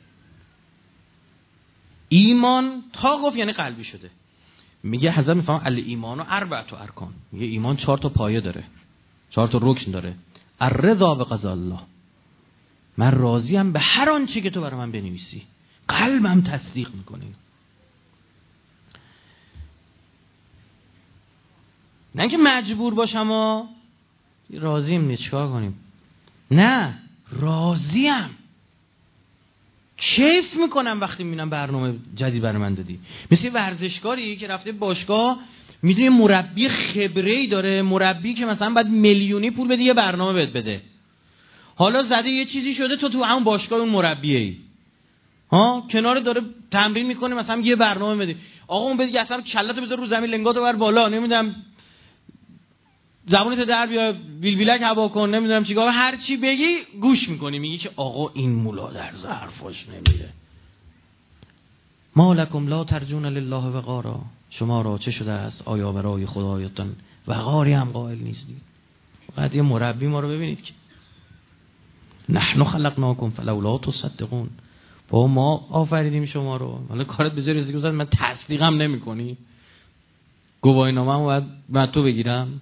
ایمان تا گفت یعنی قلبی شده. میگه حضرت میفهم الایمان و اربعه ارکان، میگه ایمان 4 تا پایه داره، 4 تا رکن داره. الرضا بقضاء الله، من راضیم به هر آنچه که تو برای من بنویسی، قلبم تصدیق میکنه. نه اینکه مجبور باشم و راضیم نیست چیکار کنیم، نه راضیم، کیف میکنم وقتی میبینم برنامه جدید برای من دادی. مثل ورزشکاری که رفته باشگاه، میدونی مربی خبره‌ای داره، مربی که مثلا باید میلیونی پول بده یه برنامه بهت بده. حالا زده یه چیزی شده تو همون باشگاه اون مربیه کنار داره تمرین میکنه، مثلا یه برنامه بده. آقا اون بده اصلا کلهتو بذار رو زمین، لنگاتو بر بالا، نمیدونم زبونت در بیا، بیلبیلک هوا کن، نمیدونم چیکار، هر چی بگی گوش میکنی. میگی که آقا این مولا در ظرفش نمیره. ما لکم لا ترجون لله وقارا، شما را چه شده است آیا برای خدایتان وقاری هم قائل نیستید؟ فقط یه مربی ما رو ببینید که نحن خلقناکم فلولا تصدقون، با ما آفریدیم شما رو، حالا کارت بذاری از که من تصدیقم نمی‌کنی، گواهینامه‌مو باید من تو بگیرم؟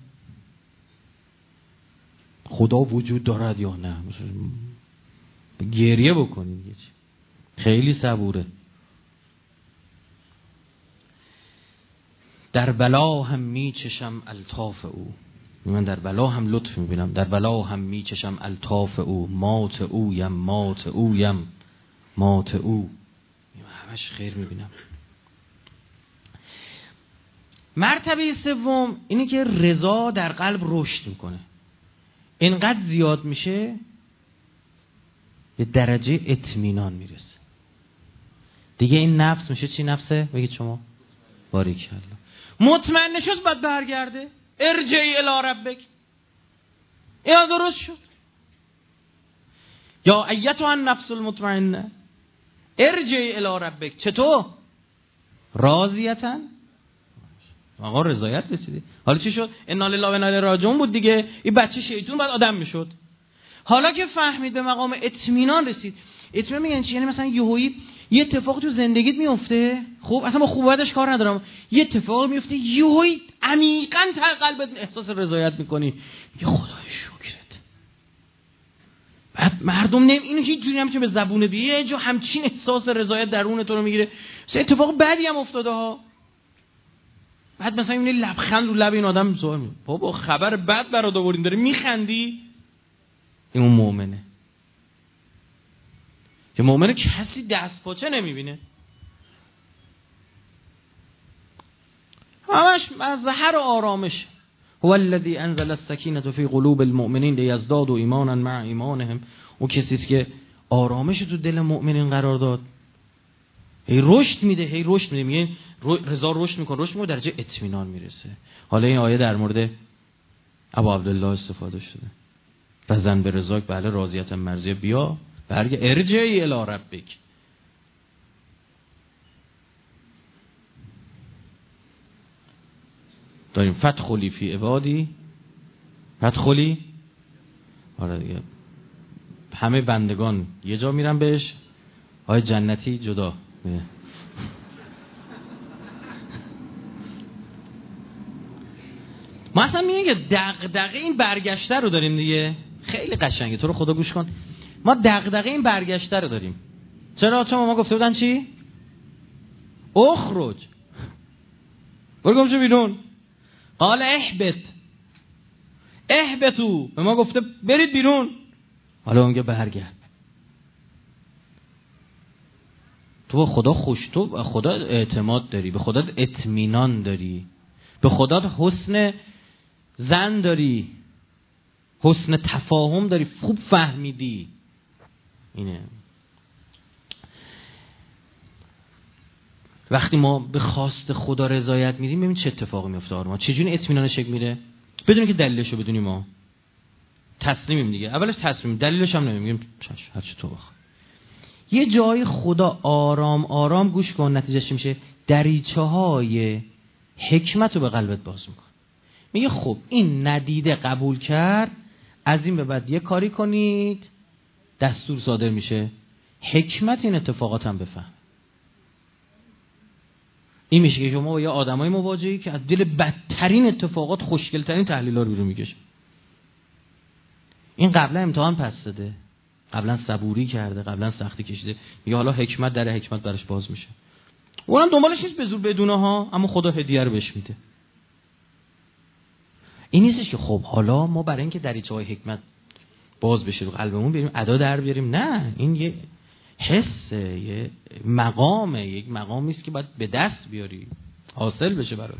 خدا وجود دارد یا نه؟ گریه بکنید دیگه، خیلی صبوره. در بلا هم میچشم الطاف او، من در بلا هم لطف میبینم، در بلا هم میچشم الطاف او، مات اویم مات اویم مات او، همش خیر میبینم. مرتبه سوم اینه که رضا در قلب رشد میکنه، اینقدر زیاد میشه به درجه اطمینان میرسه دیگه. این نفس میشه چی نفسه؟ بگید شما. باریکالله. مطمئن شد بعد برگرده، ارجعی الی ربک، اینا درست شد. یا ایتها النفس المطمئنه ارجعی الی ربک. چطور؟ راضیتن، آقا رضایت رسیدی. حالا چی شد؟ انا لله و انا الیه راجعون بود دیگه. این بچه شیطون بعد آدم میشد. حالا که فهمید به مقام اطمینان رسید. اطمینان میگن چی؟ یعنی مثلا یهویی یه اتفاق تو زندگیت میفته، خب اصلا با خوبیتش کار ندارم، یه اتفاق میفته یهویی عمیقاً در قلبت احساس رضایت میکنی، میگه خدای شکرت. بعد مردم اینو هیچ جوری نمیشه به زبون بیه، یه جا همچین احساس رضایت درون تو رو میگیره. اتفاق بدی هم افتاده ها، بعد مثلا این لبخند رو لب این آدم ظاهر میشه، بابا خبر بد برات آوردیم داره میخندی. این اون مؤمنه که مؤمنه کسی دست پاچه نمیبینه، همش مظهر آرامش. هو الذی انزل السکینة فی قلوب المؤمنین لیزدادوا ایمانا مع ایمانهم. اون کسی است که آرامش تو دل مؤمنین قرار داد، هی رشد میده، میگه رضا رشد میکنه درجه اطمینان میرسه. حالا این آیه در مورد ابو عبدالله استفاده شده. بزن به رضاک، بله راضیت مرضیه، بیا برگ ارجعی الی ربک. داریم فدخلی فی عبادی، فدخلی، آره دیگه، همه بندگان یه جا میرن بهش، آیه جنتی جدا. ما اصلا میگه که دغدغه این برگشته رو داریم دیگه. خیلی قشنگه، تو رو خدا گوش کن. ما دغدغه این برگشته رو داریم. چرا؟ چون ما گفته بودن چی؟ اخرج، برو گم شو بیرون. قال اهبطوا، به ما گفته برید بیرون. حالا اون میگه برگرد. تو به خدا اعتماد داری، به خدا اطمینان داری، به خدا حسن ظن داری، حسن تفاهم داری، خوب فهمیدی. اینه وقتی ما به خواست خدا رضایت میدیم ببین چه اتفاقی میفته. ما چجوری اطمینان شکل میره بدون که دلیلشو بدونیم. ما تسلیمیم دیگه، اولش تسلیم، دلیلش هم نمیگیم چش هر چی تو بخوای. یه جای خدا آرام آرام گوش کن، نتیجهش میشه دریچه‌های حکمت رو به قلبت باز میکن. میگه خب این ندیده قبول کرد، از این به بعد یه کاری کنید، دستور صادر میشه حکمت این اتفاقات هم بفهم. این میشه که شما با یه آدمای مواجهی که از دل بدترین اتفاقات خوشگلترین تحلیل‌ها رو بیرون میکشه. این قبلا امتحان پس داده، قبلا صبوری کرده، قبلا سختی کشیده، میگه حالا حکمت در حکمت براش باز میشه. اونم دنبالش نیست به زور بدونه ها، اما خدا هدیه رو بهش میده. این نیستش که خب حالا ما برای اینکه دریچه‌های حکمت باز بشه رو قلبمون بریم ادا در بیاریم. نه، این یه حسه، یه مقامه، یک مقامی است که باید به دست بیاری، حاصل بشه برات.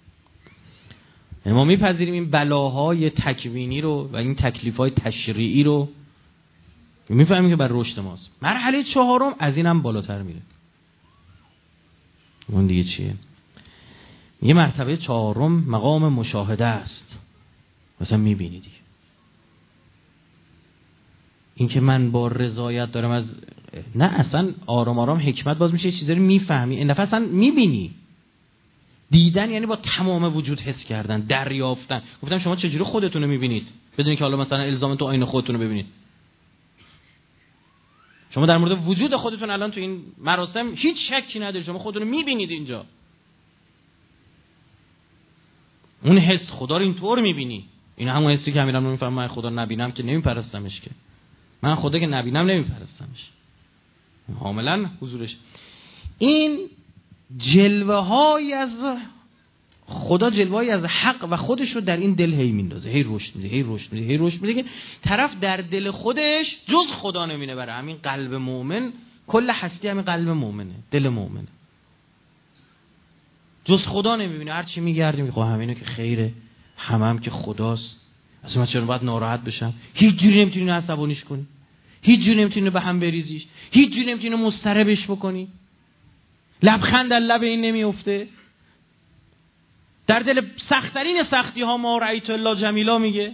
ما میپذیریم این بلاهای تکوینی رو و این تکلیف‌های تشریعی رو، میفهمیم که بر رشد ماست. مرحله 4 از اینم بالاتر میره. اون دیگه چیه؟ یه مرتبه 4 مقام مشاهده است. مثلا میبینی دیگه این که من با رضایت دارم از، نه اصلا آرام آرام حکمت باز میشه، چیزایی میفهمی، این دفعه اصلا میبینی. دیدن یعنی با تمام وجود حس کردن، دریافتن. گفتم شما چجوری خودتون رو میبینید بدون که حالا مثلا الزام تو آینه خودتون رو ببینید. شما در مورد وجود خودتون الان تو این مراسم هیچ شکی ندارید، شما خودتون رو میبینید اینجا. اون حس خدا رو اینطور میبینی. این همون حسی که امیرم نمیفهمم، من خدا نبینم که نمیپرستمش، که من خدا که نبینم نمیپرستمش، کاملا حضورش. این جلوه های از خدا، جلوه های از حق و خودش رو در این دل هی میندازه، هی رشد میده، هی رشد میده، هی رشد میده که طرف در دل خودش جز خدا نمینه. برای همین قلب مومن، کل هستی همین قلب مومنه، دل مومنه، جز خدا نمیبینه. هر چی میگردیم میگه همینو که خیره، هم که خداست. اصلا من چرا باید ناراحت بشم؟ هیچ جوری نمیتونی عصبانیش کنی، هیچ جوری نمیتونی به هم بریزیش، هیچ جوری نمیتونی مضطربش بکنی. لبخند در لب این نمیفته. در دل سخت‌ترین سختی ها ما رأیت الله جمیلا میگه،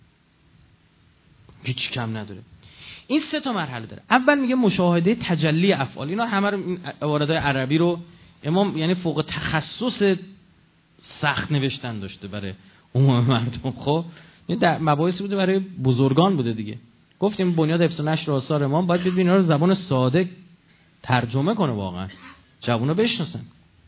هیچ کم نداره. این 3 مرحله داره. اول میگه مشاهده تجلی افعال. اینا همه رو این عبارت‌های عربی رو امام یعنی فوق تخصص سخت نوشتن داشته برای عموم مردم. خب این در مباحثی بوده برای بزرگان بوده دیگه. گفتیم بنیاد حفظ و نشر آثار امام باید ببینید اینا رو زبان ساده ترجمه کنه، واقعا جوونا بشناسن.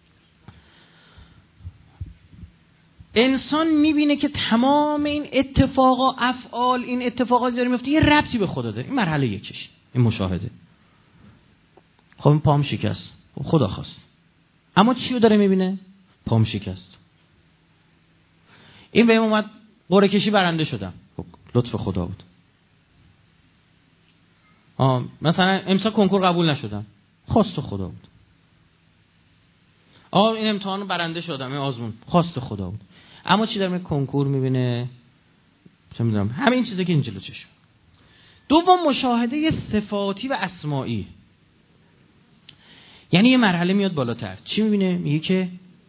انسان میبینه که تمام این اتفاقا افعال، این اتفاقاتی داره میفته یه ربطی به خدا داره. این مرحله یکش، این مشاهده. خب این پام شکست، خدا خواست، اما چی رو داره میبینه؟ پام شکست. این بهم اومد قرعه کشی برنده شدم، خب لطف خدا بود. مثلا امسال کنکور قبول نشدم، خواست خدا بود. این امتحان برنده شدم، این آزمون، خواست خدا بود. اما چی داره کنکور میبینه؟ چه میدونم، همین چیزا که این جلو چشم. دوم مشاهده صفاتی و اسمائی. یعنی یه مرحله میاد بالاتر. چی میبینه؟ میگه که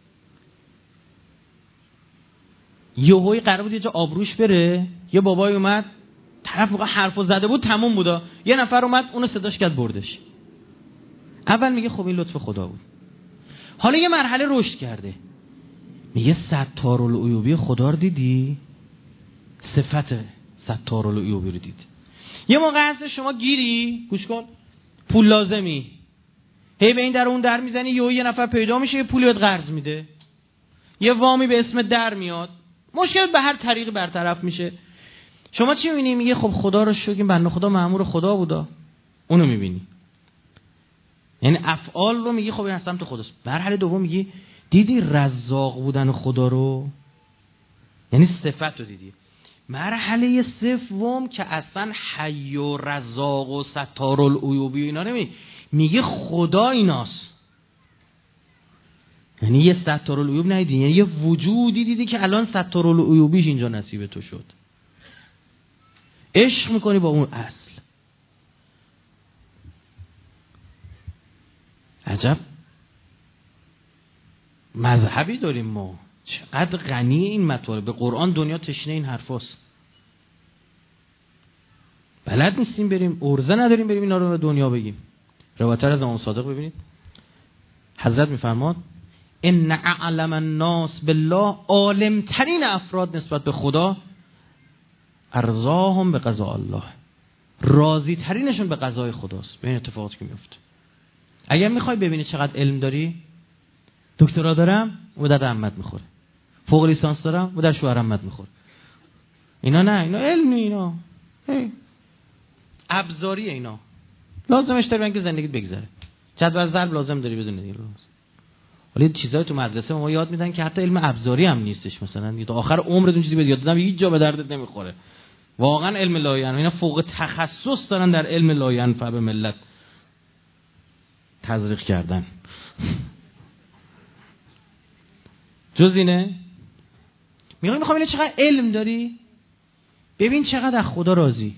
یهویی قرار بود یه جا آبروش بره، یه بابای اومد، طرف موقع حرفو زده بود تموم بودا، یه نفر اومد اونو صداش کرد بردش. اول میگه خب این لطف خدا بود. حالا یه مرحله رشد کرده، میگه ستارالعیوبی خدا رو دیدی؟ صفت ستارالعیوبی رو دید. یه موقع هست شما گیری، گوش کن، پول لازمی، هی به این در اون در میزنی، یه نفر پیدا میشه یه پولی بهت قرض میده، یه وامی به اسم در میاد، مشکل به هر طریقی برطرف میشه. شما چی میبینی؟ میگه خب خدا رو شکر این بنده خدا مأمور خدا بودا. اونو میبینی، یعنی افعال رو میگی خب این هستم تو خداست. مرحله دوم میگی دیدی رزاق بودن خدا رو، یعنی صفت رو دیدی. مرحله سوم که اصلا حی و رزاق و ستارالعیوبی اینا نمیگی، میگه خدا ایناست. یعنی یه ستارالعیوب ندیدی، یعنی یه وجودی دیدی که الان ستارالعیوبیش اینجا نصیب تو شد. عشق میکنی با اون اصل. عجب. مذهبی داریم ما، چقدر غنی این مطالب. به قرآن دنیا تشنه این حرفاست. بلد نیستیم بریم، ارزه نداریم بریم اینا رو به دنیا بگیم. روایت از امام صادق ببینید، حضرت میفرماد ان اعلم الناس بالله، عالم ترین افراد نسبت به خدا، ارضاهم به قضاء الله، راضی ترینشون به قضای خداست، به این اتفاقاتی که میفته. اگر میخوای ببینی چقدر علم داری، دکترا دارم و در عمت میخوره، فوق لیسانس دارم و در شوهر عمت میخوره. اینا نه، اینا علم نی، اینا ابزاریه، اینا لازمش داری که زندگیت بگذره. جدول ضرب لازم داری بدونی دیگه. ولی چیزایی تو مدرسه ما یاد میدن که حتی علم ابزاری هم نیستش. مثلا تا آخر عمرتون چیزی بهت یاد دادن هیچ جا به دردت نمیخوره. واقعا علم لا ینفع، اینا فوق تخصص دارن در علم لا ینفع به ملت تزریق کردن. جز اینه میخوام ببینی چقدر علم داری، ببین چقدر از خدا راضی،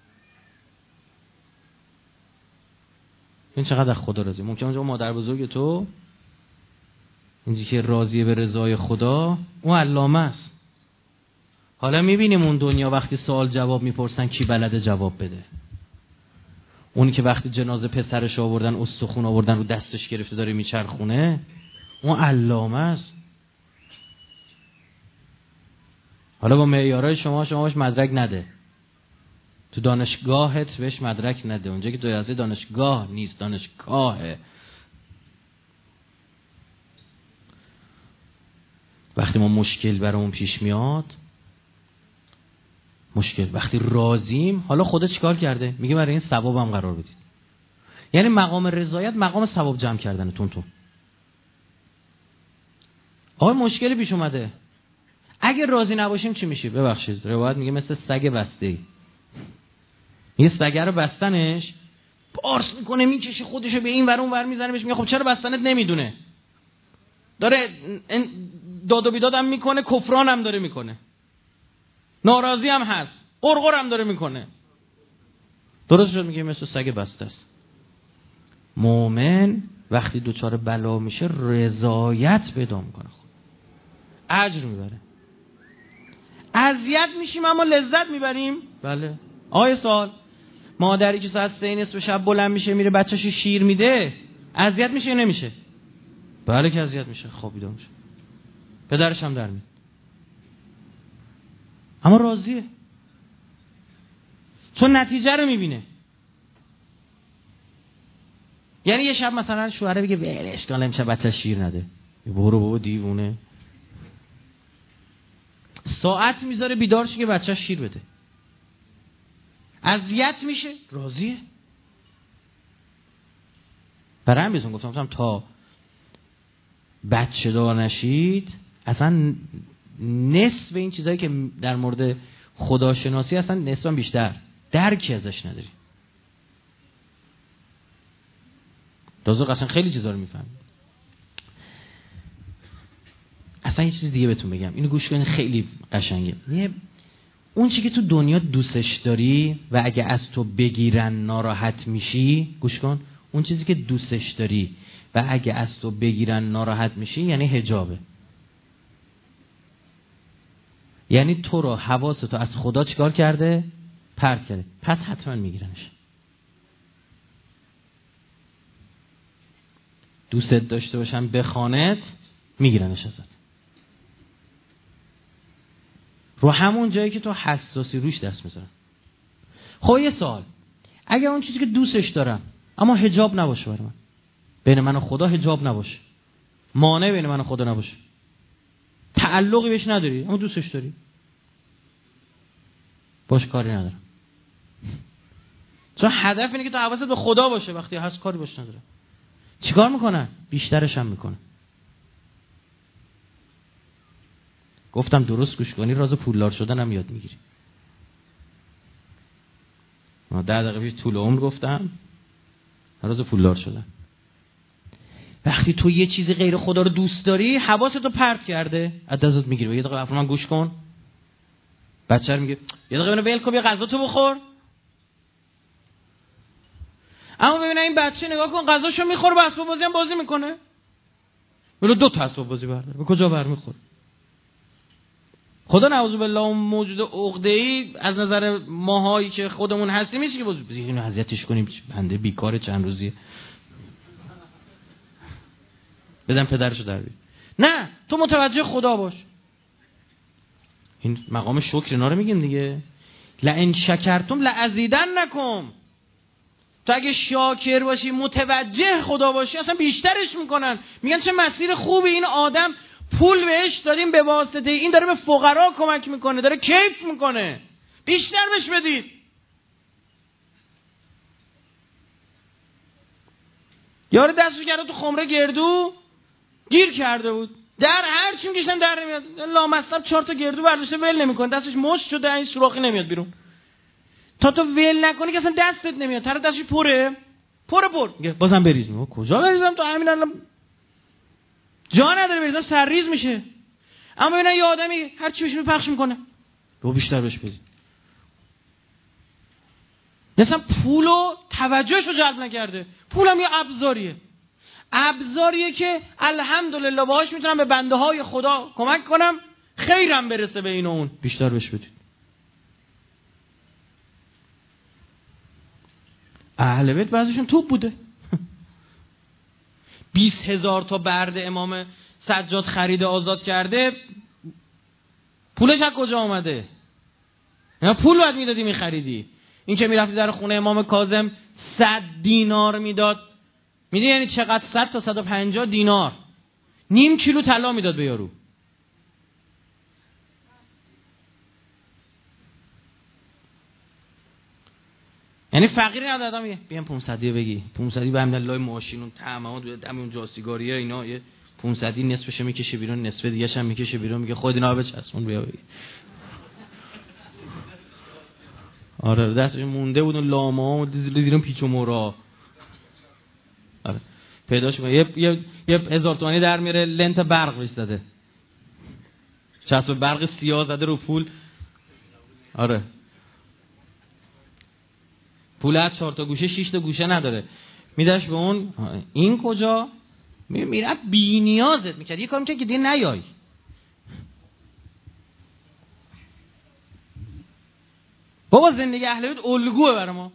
ببین چقدر از خدا راضی. ممکنه اونجا مادر بزرگ تو اینجی که راضیه به رضای خدا، اون علامه است. حالا میبینیم اون دنیا وقتی سوال جواب میپرسن کی بلده جواب بده. اونی که وقتی جنازه پسرش آوردن، استخون آوردن رو دستش گرفته داره میچرخونه، اون علامه است. حالا با معیارهای شماش مدرک نده، تو دانشگاهت بهش مدرک نده. اونجا که تو دانشگاه نیست، دانشگاهه. وقتی ما مشکل برامون پیش میاد، وقتی راضیم، حالا خدا چیکار کرده؟ میگه برای این ثوابم قرار بدید. یعنی مقام رضایت مقام ثواب جمع کردنه. تون آقا مشکلی پیش اومده، اگه راضی نباشیم چی میشه؟ ببخشید روایت میگه مثل سگ بسته‌ای. یه سگ رو بستنش، پارس میکنه، میکشه خودشو به این ور اون ور میزنه، بهش میگه خب چرا بستنت نمیدونه؟ داره داد و بیداد هم میکنه، کفران هم داره میکنه، ناراضی هم هست، قرقر هم داره میکنه. درست شد، میگه مثل سگ بسته است. مومن وقتی دوچار بلا میشه رضایت پیدا میکنه، اجر میبره. اذیت میشیم اما لذت میبریم. بله. آیه سوال، مادری که ساعت 3 نصف شب بلند میشه میره بچه‌شو شیر میده، اذیت میشه یا نمیشه؟ بله که اذیت میشه، خوابیده میشه، پدرش هم در میاد، اما راضیه چون نتیجه رو میبینه. یعنی یه شب مثلا شوهره بگه به اشکال امشب بچه شیر نده، برو بابا دیوونه، ساعت میذاره بیدار شه که بچه شیر بده، اذیت میشه، راضیه. برای هم بیزون گفتم تا بچه دار نشید اصلا نصف این چیزایی که در مورد خداشناسی اصلا نصف بیشتر درکی ازش نداری. دازوق اصلا خیلی چیزا رو میفهم. اصلا یه چیز دیگه بهتون بگم، اینو گوش کنید، خیلی قشنگه. اون چیزی که تو دنیا دوستش داری و اگه از تو بگیرن ناراحت میشی، گوش کن، اون چیزی که دوستش داری و اگه از تو بگیرن ناراحت میشی یعنی حجابه. یعنی تو رو حواستو از خدا چیکار کرده؟ پرت کرده، پس حتما میگیرنش. دوستت داشته باشن بخوانت، میگیرنش ازت. رو همون جایی که تو حساسی روش دست میذارن. خب یه سوال، اگر اون چیزی که دوستش دارم اما حجاب نباشه برای من، بین من و خدا حجاب نباشه، مانع بین من و خدا نباشه، تعلقی بهش نداری اما دوستش داری، باش کاری ندارم. چون هدف اینه که تو حواست به خدا باشه، وقتی هست کاری باش نداره. چیکار میکنن؟ بیشترش هم میکنن. گفتم درست گوش کنی، راز پولدار شدن هم یاد میگیری. ما 10 دقیقه پیش طول عمر گفتم، راز پولدار شدن. وقتی تو یه چیزی غیر خدا رو دوست داری، حواستو پرت کرده، از دستت میگیره. یه دقیقه من گوش کن. بچه میگه یه دقیقه منو ول کن، یه غذا تو بخور. اما ببین این بچه نگاه کن، غذاشو میخوره، با اسباب بازی هم بازی میکنه. ولی 2 تا اسباب بازی برداره، به کجا برمیخوره؟ خدا نعوذ بالله اون موجود عقده‌ای از نظر ماهایی که خودمون هستیم میشه که اینو اذیتش کنیم، بنده بیکاره چند روزیه، بدم پدرشو در بیار. نه، تو متوجه خدا باش. این مقام شکر اینا رو میگیم دیگه. لئن شکرتم لازیدنکم. تو اگه شاکر باشی، متوجه خدا باشی، اصلا بیشترش میکنن. میگن چه مسیر خوبی، این آدم پول بهش دادیم به واسطه این داره به فقرا کمک میکنه، داره کیف میکنه، بیشتر بهش بدید. یارو دستش کرده تو خمره گردو گیر کرده بود، در هر چی میگشتن در نمیاد، لامصب 4 تا گردو برداشته ول نمیکنه، دستش مشت شده، این سوراخی نمیاد بیرون. تا تو ول نکنی که اصلا دستت نمیاد، طرف دستش پره میگه بازم بریزم. کجا بریزم؟ تو همین الان جا نداره بریزم، سرریز میشه. اما ببینن یه آدمی هر چی بهش میپخش میکنه، رو بیشتر بهش بدید. مثلا پولو توجهشو جلب نکرده. پولم یه ابزاریه که الحمدلله باهاش میتونم به بنده های خدا کمک کنم، خیرم برسه به این و اون، بیشتر بهش بدید. اهل بیت بعضیشون توپ بوده. 20,000 تا برده امام سجاد خرید آزاد کرده، پولش از کجا آمده؟ اینا پول باید میدادی میخریدی. این که میرفتی در خونه امام کاظم 100 دینار میداد، میدونی یعنی چقدر؟ 100 تا 150 دینار، نیم کیلو طلا میداد به یارو. یعنی فقیری نداد، آدم میگه بیام 500 بگی 500 به همدلله ماشین و طعمات و دم اون جاسیگاریه اینا، یه 500 نصفش میکشه بیرون، نصف دیگه هم میکشه بیرون، میگه خود اینا بچسبون بیا بگی. آره دستش مونده بود اون لاما و دیدم پیچ و مورا. آره پیداش کنه یه 1000 تومانی در میاره، لنت برق بهش زده، چسب برق سیاه زده رو پول. آره پول از 4 تا گوشه 6 تا گوشه نداره، میداش به اون. این کجا میرفت بی نیازت میکرد، یه کار میکرد که دیگه نیای. بابا زندگی اهل بیت الگوه برای ما،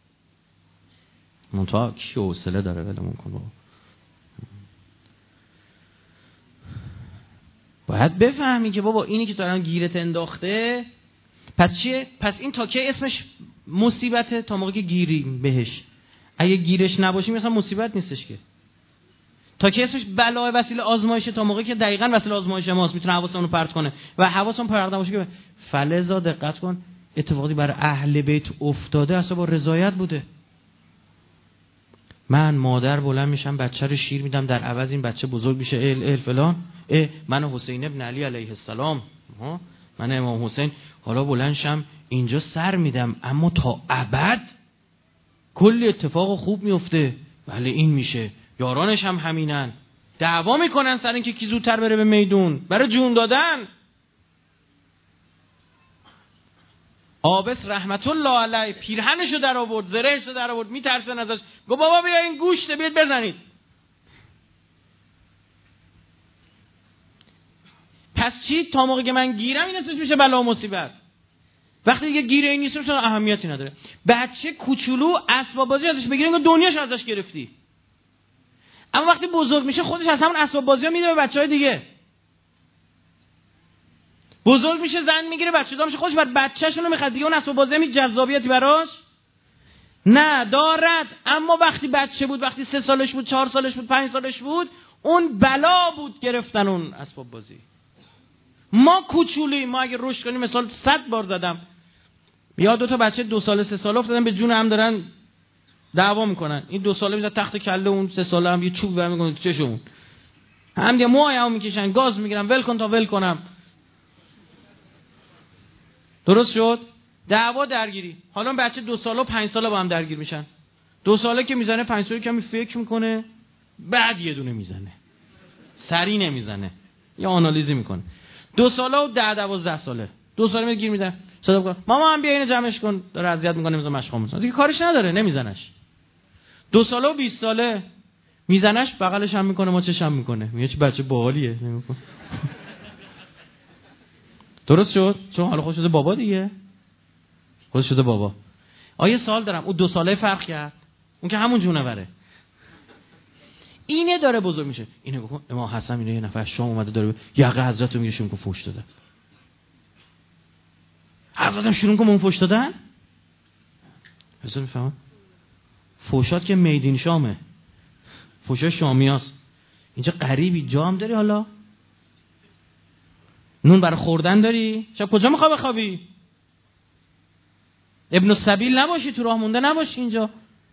منتها کی حوصله داره ولمون کن بابا. باید بفهمی که بابا اینی که تو الان گیرت انداخته پس چیه؟ پس این تا که اسمش مصیبته تا موقعی که گیریم بهش. اگه گیرش نباشیم مثلا مصیبت نیستش که. تا که اسمش بلای وسیله آزمایشه تا موقعی که دقیقاً وسیله آزمایش ماست، میتونه حواسمون رو پرت کنه و حواسمون پرت نباشه که فلزا دقت کن اتفاقی برای اهل بیت افتاده اصلا با رضایت بوده. من مادر بلند میشم بچه رو شیر میدم، در عوض این بچه بزرگ میشه ال فلان، من حسین ابن علی علیه السلام، من امام حسین حالا بلند شم اینجا سر میدم، اما تا ابد کلی اتفاق خوب میفته. ولی این میشه، یارانش هم همینن، دعوا میکنن سر اینکه کی زودتر بره به میدون برای جون دادن. عابس رحمت الله علیه پیرهنشو در آورد، زرهشو در آورد، میترسن ازش، گفت بابا بیا این گوشته بیاد بزنید. پس چی؟ تا موقعی که من گیرم این اسمش میشه بلا و مصیبت. وقتی دیگه گیره این نیست مثلا اهمیتی نداره. بچه کوچولو اسباب بازی ازش بگیرین دنیاش ازش گرفتی. اما وقتی بزرگ میشه خودش از همون اسباب بازی‌ها میده به بچهای دیگه. بزرگ میشه زن میگیره بچه دار میشه، خودش بر بچه‌شون میخواد دیگه، اون اسباب بازی هیچ جذابیتی براش ندارد. اما وقتی بچه بود، وقتی 3 سالش بود، 4 سالش بود، 5 سالش بود، اون بلا بود گرفتن اون اسباب بازی. ما کوچولوییم، ما اگه رشد کنیم مثال 100 بار زدم، یا 2 تا بچه 2 ساله 3 ساله افتادن به جون هم دارن دعوا میکنن، این 2 ساله میذاره تخت کله اون 3 ساله هم یه چوب برمیگونه تو چشمون، هم دیگه موهایمو میکشن، گاز میگیرن، ول کن تا ول کنم. درست شد؟ دعوا درگیری. حالا بچه 2 ساله و 5 ساله با هم درگیر میشن. 2 ساله که میزنه، 5 ساله کمی فکر میکنه، بعد یه دونه میزنه، سری نمیزنه، یا آنالیزی میکنه. 2 ساله و 10-12 ساله، 2 ساله میگیر میده، صدا میکنه ماما هم بیا اینو جمعش کن، داره اذیت میکنه، میذاره مشقام میکنه، دیگه کارش نداره نمیزنش. 2 ساله و 20 ساله میزنش بغلش هم میکنه، ما چشم میکنه، میگه چه بچه باحالیه. درست شد؟ چون حالا خود شده بابا دیگه، خود شده بابا. آیه سوال دارم، اون 2 ساله فرق کرد، اون که همون جونوره، اینه داره بزرگ میشه. اینه بکن امام حسن اینه، یه نفر شام اومده داره یقه حضرت رو میگه شون که فوش دادن. حضرت هم شروع کنم اون فوش دادن. حضرت میفهمم فوشات که میدین شامه، فوشا شامیاست. اینجا غریبی جا هم داری، حالا نون برای خوردن داری؟ شب کجا میخوای بخوابی؟ ابن السبیل نباشی، تو راه مونده نباشی اینجا.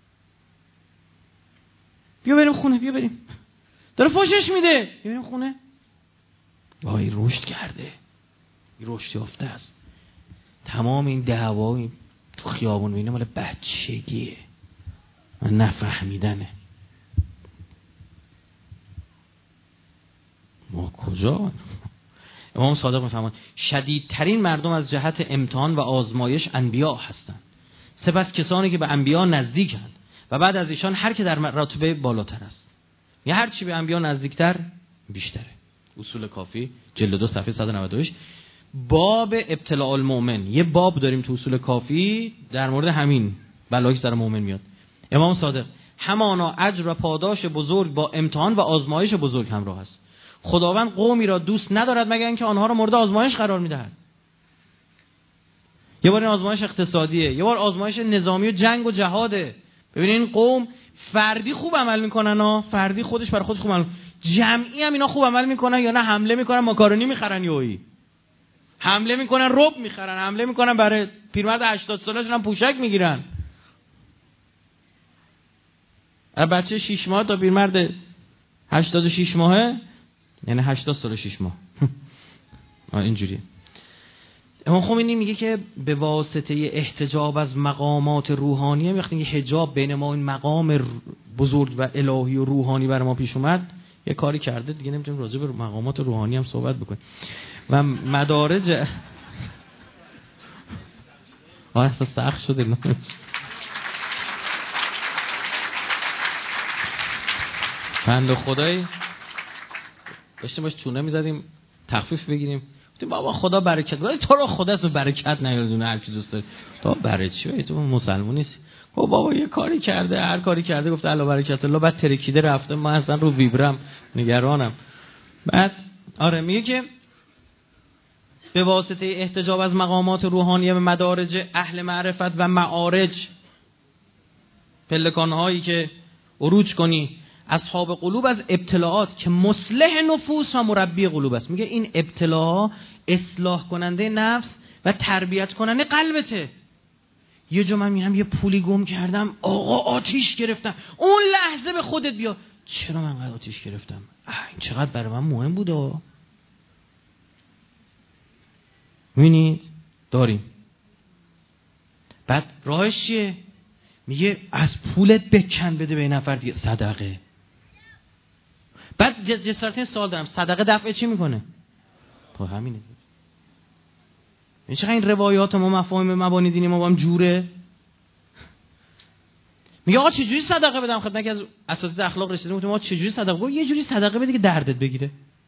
بیا بریم خونه، بیا بریم. داره فوشش میده، بیا بریم خونه. وای رشد کرده، این رشد یافته است. تمام این دعوا تو خیابون میبینه مال بچگیه، من نفهمیدنه. ما کجا؟ امام صادق میفرماند شدیدترین مردم از جهت امتحان و آزمایش انبیا هستند، سپس کسانی که به انبیا نزدیکند و بعد از ایشان هر که در رتبه بالاتر است. یا هر چی به انبیا نزدیکتر بیشتره. اصول کافی جلد 2 صفحه 192. باب ابتلاء المؤمن، یه باب داریم تو اصول کافی در مورد همین بلایی که سر مؤمن میاد. امام صادق همانا اجر و پاداش بزرگ با امتحان و آزمایش بزرگ همراه است. خداوند قومی را دوست ندارد مگر اینکه آنها را مورد آزمایش قرار میدهد. یه بار این آزمایش اقتصادیه، یه بار آزمایش نظامی و جنگ و جهاده. ببینید این قوم فردی خوب عمل میکنن ها، فردی خودش برای خودش خوب عمل، جمعی هم اینا خوب عمل میکنن یا نه حمله میکنن ماکارونی میخرن، یوهی حمله میکنن رب میخرن، حمله میکنن برای پیرمرد 80 ساله‌شون هم پوشک میگیرن. از بچه 6 ماه تا پیرمرد 86 ماهه، یعنی 80 سال 6 ماه. اینجوریه. امام خمینی میگه که به واسطه احتجاب از مقامات روحانیه، وقتی یه حجاب بین ما این مقام بزرگ و الهی و روحانی برای ما پیش اومد، یه کاری کرده دیگه، نمیتونیم راجع به مقامات روحانی هم صحبت بکنیم. و مدارج اصلا سخت شده. بنده خدایی داشتیم باش چونه میزدیم تخفیف بگیریم، گفتیم بابا خدا برکت بده، تو رو خدا اسم برکت نیاردونه، هر کی دوست داره. تو برای چی؟ تو مسلمان نیستی. گفت بابا یه کاری کرده، هر کاری کرده، گفت الله برکت الله، بعد ترکیده رفته، من اصلا رو ویبرم نگرانم. بعد آره میگه که به واسطه احتجاب از مقامات روحانیه به مدارج اهل معرفت و معارج، پلکان‌هایی که عروج کنی، اصحاب قلوب از ابتلاعات که مصلح نفوس و مربی قلوب است. میگه این ابتلاها اصلاح کننده نفس و تربیت کننده قلبته. یه جا من میرم یه پولی گم کردم، آقا آتیش گرفتم، اون لحظه به خودت بیا چرا من انقدر آتیش گرفتم؟ این چقدر برای من مهم بوده. می‌بینید داریم. بعد راهش چیه؟ میگه از پولت بکن بده به نفر دیگه، صدقه. بعد جسارتین سوال دارم، صدقه دفع چی میکنه؟ تو همینه. این چقدر این روایات ما مفاهیم مبانی دینی ما با هم جوره. میگه آقا چجوری صدقه بدم؟ خدمت که از اساتید اخلاق رسیدیم گفتم آقا چجوری صدقه؟ گفت یه جوری صدقه بده که دردت بگیره.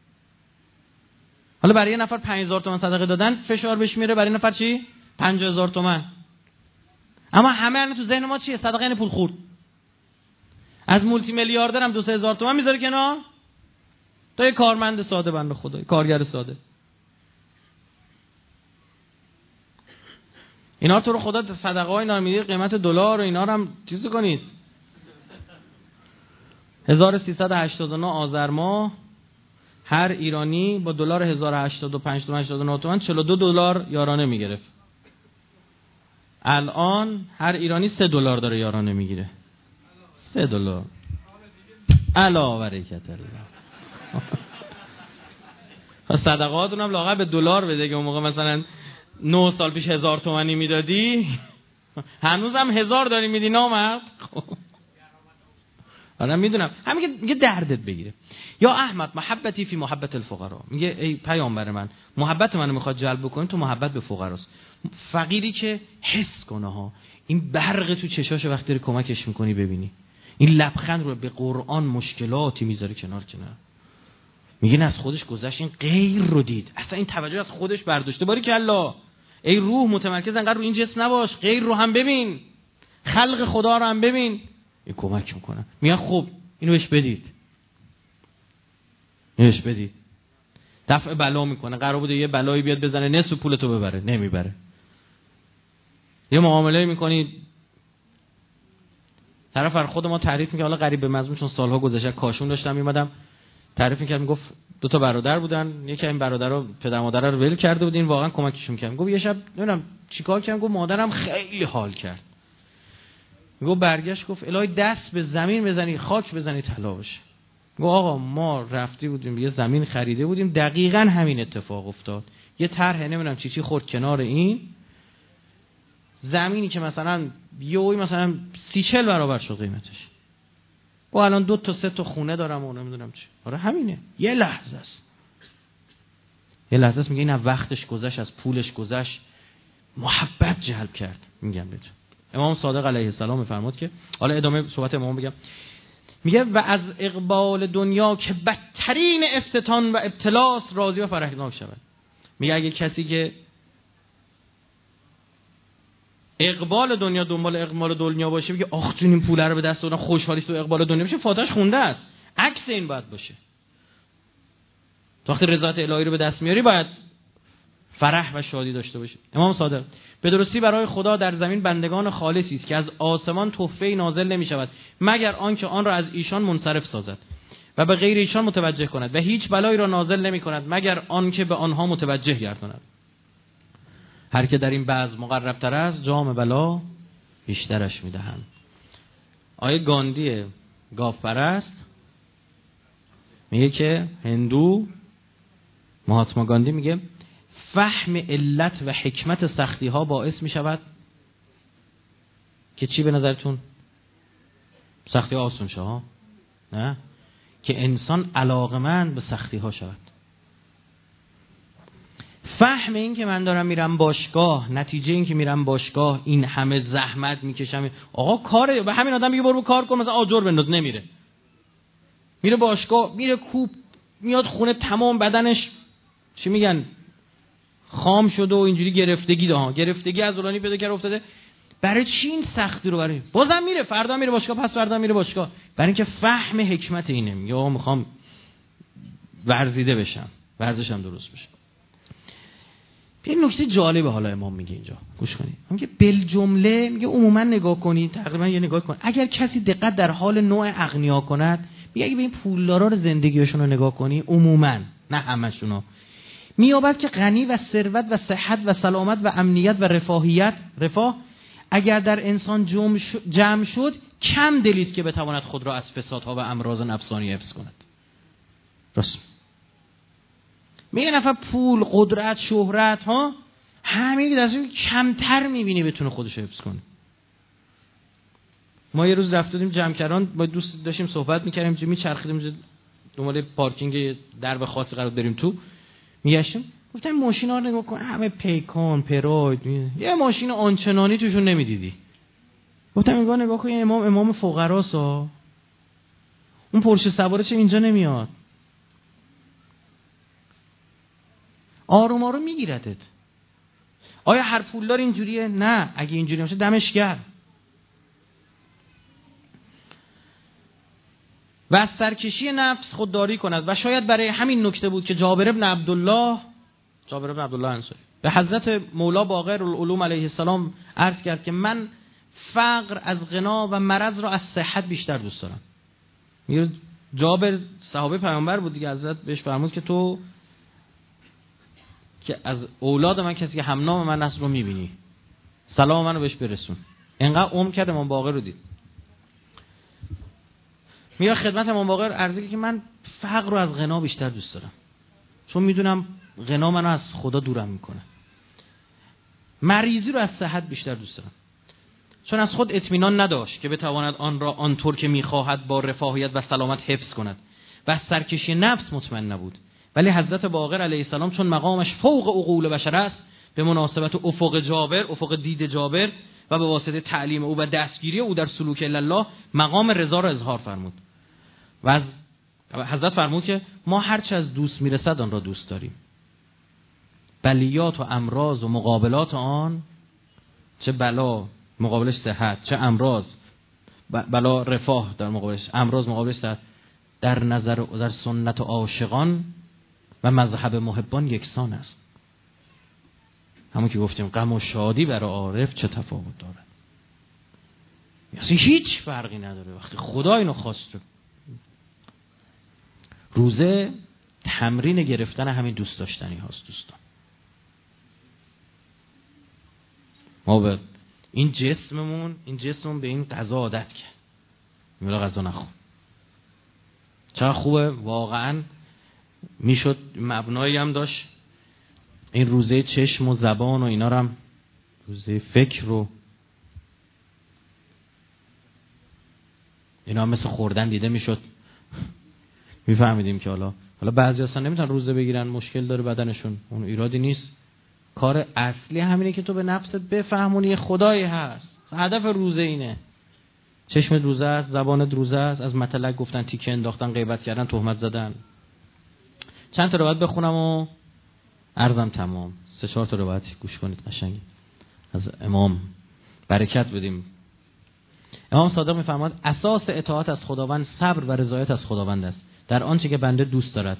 حالا برای یه نفر 5000 تومان صدقه دادن فشار بهش میره، برای نفر چی؟ 50000 تومان. اما همه الان تو ذهن ما چیه؟ صدقه یعنی پول خورد. از مولتی میلیاردر هم 2000 تومان میذاره کنار، تا یه کارمند ساده بنده خدا، کارگر ساده. اینا تو رو خدا صدقه های اینا میدید، قیمت دلار و اینا رو هم چیز کنید. 1389 آذر ماه هر ایرانی با دلار 1085 تومان 42 دلار یارانه میگرفت. الان هر ایرانی 3 دلار داره یارانه میگیره. 3 دلار. علا برکت الله. صدقاتون هم لاغر به دلار بده که اون موقع مثلا 9 سال پیش 1000 تومانی میدادی، هنوز هم 1000 داری میدی نامرد. آره میدونم. همین میگه دردت بگیره. یا احمد محبتی فی محبت الفقراء، میگه ای پیامبر من محبت منو میخواد جلب بکنی تو محبت به فقراست. فقیری که حس کنه ها، این برق تو چشاش وقتی داری کمکش میکنی ببینی، این لبخند رو به قرآن مشکلاتی میذاره کنار. میگه از خودش گذشت، این غیر رو دید، اصلا این توجه از خودش برداشته. باریکالله، ای روح متمرکز انقدر رو این جسم نباش، غیر رو هم ببین، خلق خدا رو هم ببین. این کمک میکنه. میگه خب اینو بهش بدید، دفع بلا میکنه. قرار بوده یه بلایی بیاد بزنه نصف پولتو ببره، نمیبره. یه معامله میکنی، طرف خود ما تعریف میکنه، حالا قریب به مضمون چون سالها گذشته کاشون داشتم میمدم، تعریف میکرد، میگفت 2 برادر بودن، یکی این برادرها پدر مادر رو ول کرده بود، این واقعا کمکشون کرد. میگفت یه شب نمیدونم چیکار کردم، گفت مادرم خیلی حال کرد. میگفت برگشت گفت الهی دست به زمین بزنی، خاک بزنی طلا بشه. میگفت آقا ما رفتی بودیم یه زمین خریده بودیم، دقیقاً همین اتفاق افتاد. یه طرح نمیدونم چی خورد کنار این زمینی که مثلا یهویی مثلا 30-40 برابر شد قیمتش. و الان 2 تا 3 تا خونه دارم و نمیدونم چی. آره همینه، یه لحظه است. میگه این از وقتش گذشت، از پولش گذشت، محبت جلب کرد. میگم بهت امام صادق علیه السلام میفرماد که، حالا ادامه صحبت امام بگم، میگه و از اقبال دنیا که بدترین افتتان و ابتلاس راضی و فرحناک شود. میگه اگه کسی که اقبال دنیا دنبال اقبال دنیا باشه، میگه آخ جون این پول رو به دست آوردم، خوشحالی تو اقبال دنیا میشه، فاتحش خونده است. عکس این باید باشه. وقتی رضایت الهی رو به دست میاری باید فرح و شادی داشته باشی. امام صادق به درستی برای خدا در زمین بندگان خالصی است که از آسمان تحفه نازل نمی شود مگر آنکه آن را از ایشان منصرف سازد و به غیر ایشان متوجه کند و هیچ بلایی را نازل نمی کند مگر آنکه به آنها متوجه گرداند. هر که در این بعض مقرب تر است جام بلا بیشترش میدهند. آیه گاندی گاف پرست میگه که هندو مهاتما گاندی میگه فهم علت و حکمت سختی ها باعث می شود که چی به نظرتون؟ سختی ها آسون شه ها؟ نه؟ که انسان علاقمند به سختی ها شود. فهم این که من دارم میرم باشگاه، نتیجه این که میرم باشگاه این همه زحمت میکشم، آقا کاره، به همین آدم میگه برو کار کن، مثلا آجر بنداز، نمیره، میره باشگاه، میره کوب، میاد خونه تمام بدنش چی میگن خام شده و اینجوری گرفتگی عضلانی پیدا کرده افتاده. برای چی این سختی رو برای؟ بازم میره، فردا میره باشگاه، پس فردا میره باشگاه، برای اینکه فهم حکمت اینه. میگه میخوام ورزیده بشم، ورزشم درست بشه. این نکته جالبه حالا امام میگه اینجا، گوش کنید. میگه بالجمله، میگه عموما نگاه کنید، تقریبا یه نگاه کن، اگر کسی دقت در حال نوع اغنیا کند، میگه اگه به این پولدارا رو زندگیشون رو نگاه کنی، عموما نه همشونو، میابد که غنی و ثروت و صحت و سلامت و امنیت و رفاه اگر در انسان جمع شد، کم دلیست که بتواند خود را از فسادها و امراض نفسانی حفظ کند. راست میگه نفر پول، قدرت، شهرت ها همه دستش کمتر میبینی بتونه خودش حفظ کنه. ما یه روز رفتیم جمع‌کران، با دوست داشتیم صحبت میکردیم، میچرخیدیم دنبال پارکینگ درب خاصی قرار بریم تو، میگشتیم، گفتم ماشینا رو نگاه کن، همه پیکان پراید، یه ماشین آنچنانی توشون نمیدیدی. گفتم نگاه کن، امام فقراسا، اون پرشه سوارش اینجا نمیاد، آروم آروم میگیرتت. آیا هر پولدار اینجوریه؟ نه، اگه اینجوری باشه دمش گرم. و از سرکشی نفس خودداری کند. و شاید برای همین نکته بود که جابر بن عبدالله انصاری به حضرت مولا باقر العلوم علیه السلام عرض کرد که من فقر از غنا و مرض را از صحت بیشتر دوست دارم. میگه جابر صحابه پیامبر بود دیگه، حضرت بهش فرمود که تو که از اولاد من کسی که همنام من است رو میبینی، سلام منو بهش برسون. اینقدر عمر کرد امام باقر رو دید. میره خدمت امام باقر عرضه که من فقر رو از غنا بیشتر دوست دارم، چون میدونم غنا منو از خدا دورم میکنه. مریضی رو از صحت بیشتر دوست دارم، چون از خود اطمینان نداشت که بتواند آن را آنطور که میخواهد با رفاهیت و سلامت حفظ کند و از سرکشی نفس مطمئن نبود. ولی حضرت باقر علیه السلام چون مقامش فوق عقول بشر است، به مناسبت افق دید جابر و به واسطه تعلیم او و دستگیری او در سلوک الله مقام رضا را اظهار فرمود. و از حضرت فرمود که ما هرچه از دوست میرسد آن را دوست داریم. بلیات و امراض و مقابلات آن، چه بلا مقابلش صحت، چه امراض بلا رفاه در مقابلش، امراض مقابلش صحت، در نظر و در سنت عاشقان و مذهب محبان یکسان است. همون که گفتیم غم و شادی برای عارف چه تفاوت دارد؟ یعنی هیچ فرقی نداره وقتی خدا اینو خواسته. روزه تمرین گرفتن همین دوست داشتنی هاست دوستان. ما به این جسممون به این غذا عادت کرد، میلا غذا نخور. چقدر خوبه واقعا، میشد مبنایی هم داشت این روزه چشم و زبان و اینا رو هم، روزه فکر رو اینا هم مثل خوردن دیده میشد. میفهمیدیم که حالا بعضی اصلا نمیتونن روزه بگیرن، مشکل داره بدنشون، اون ایرادی نیست. کار اصلی همینه که تو به نفست بفهمونی خدایی هست. هدف روزه اینه. چشمت روزه است، زبانت روزه است، از مطلق گفتن، تیکه انداختن، غیبت کردن، تهمت زدن. چند تا روایت بخونم و عرضم تمام. 3-4 تا روایت گوش کنید قشنگی از امام، برکت بدیم. امام صادق میفرماد اساس اطاعت از خداوند صبر و رضایت از خداوند است در آنچه که بنده دوست دارد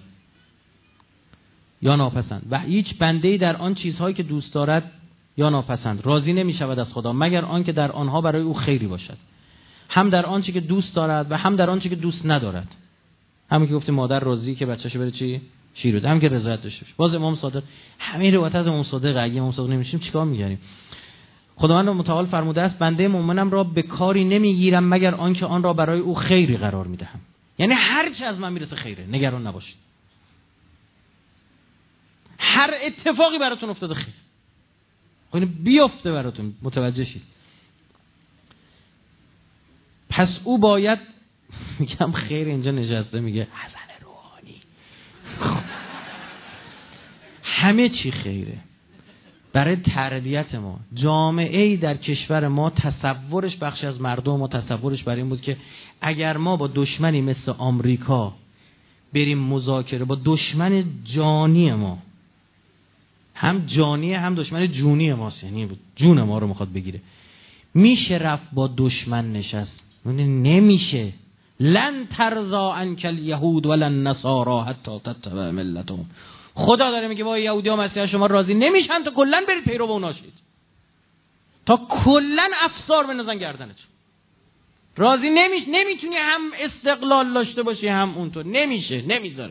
یا ناپسند، و هیچ بنده‌ای در آن چیزهایی که دوست دارد یا ناپسند راضی نمی‌شود از خدا مگر آنکه در آنها برای او خیری باشد، هم در آنچه که دوست دارد و هم در آنچه که دوست ندارد. همون که گفتیم مادر راضی که بچه‌ش بره چی شیر بده، هم که رضایت داشته باشه. باز امام صادق همین روایت از امام صادق، اگه امام صادق نمی‌شیم چیکار می‌گیریم؟ خداوند متعال فرموده است بنده مؤمنم را به کاری نمی‌گیرم مگر آنکه آن را برای او خیری قرار می‌دهم. یعنی هر چی از من میرسه خیره، نگران نباشید. هر اتفاقی براتون افتاده خیر، خب اینو بیفته براتون، متوجه شید. پس او باید، میگم خیر اینجا نشسته میگه حسن روحانی همه چی خیره. برای تربیت ما، جامعه‌ای در کشور ما تصورش، بخشی از مردم ما تصورش برای این بود که اگر ما با دشمنی مثل آمریکا بریم مذاکره، با دشمن جانی ما، هم جانیه هم دشمن جونی ماست، یعنی جون ما رو میخواد بگیره، میشه رفت با دشمن نشست؟ نمیشه. لن ترضا عنک الیهود ولا النصارى حتی تتبع ملتهم. خدا داره میگه با یهودی ها مسیحا شما راضی نمیشن تا کلا برید پیرو اونا شید، تا کلا افسار بنزن گردنت. راضی نمیتونی هم استقلال داشته باشی هم اونطور، نمیشه، نمیذاره.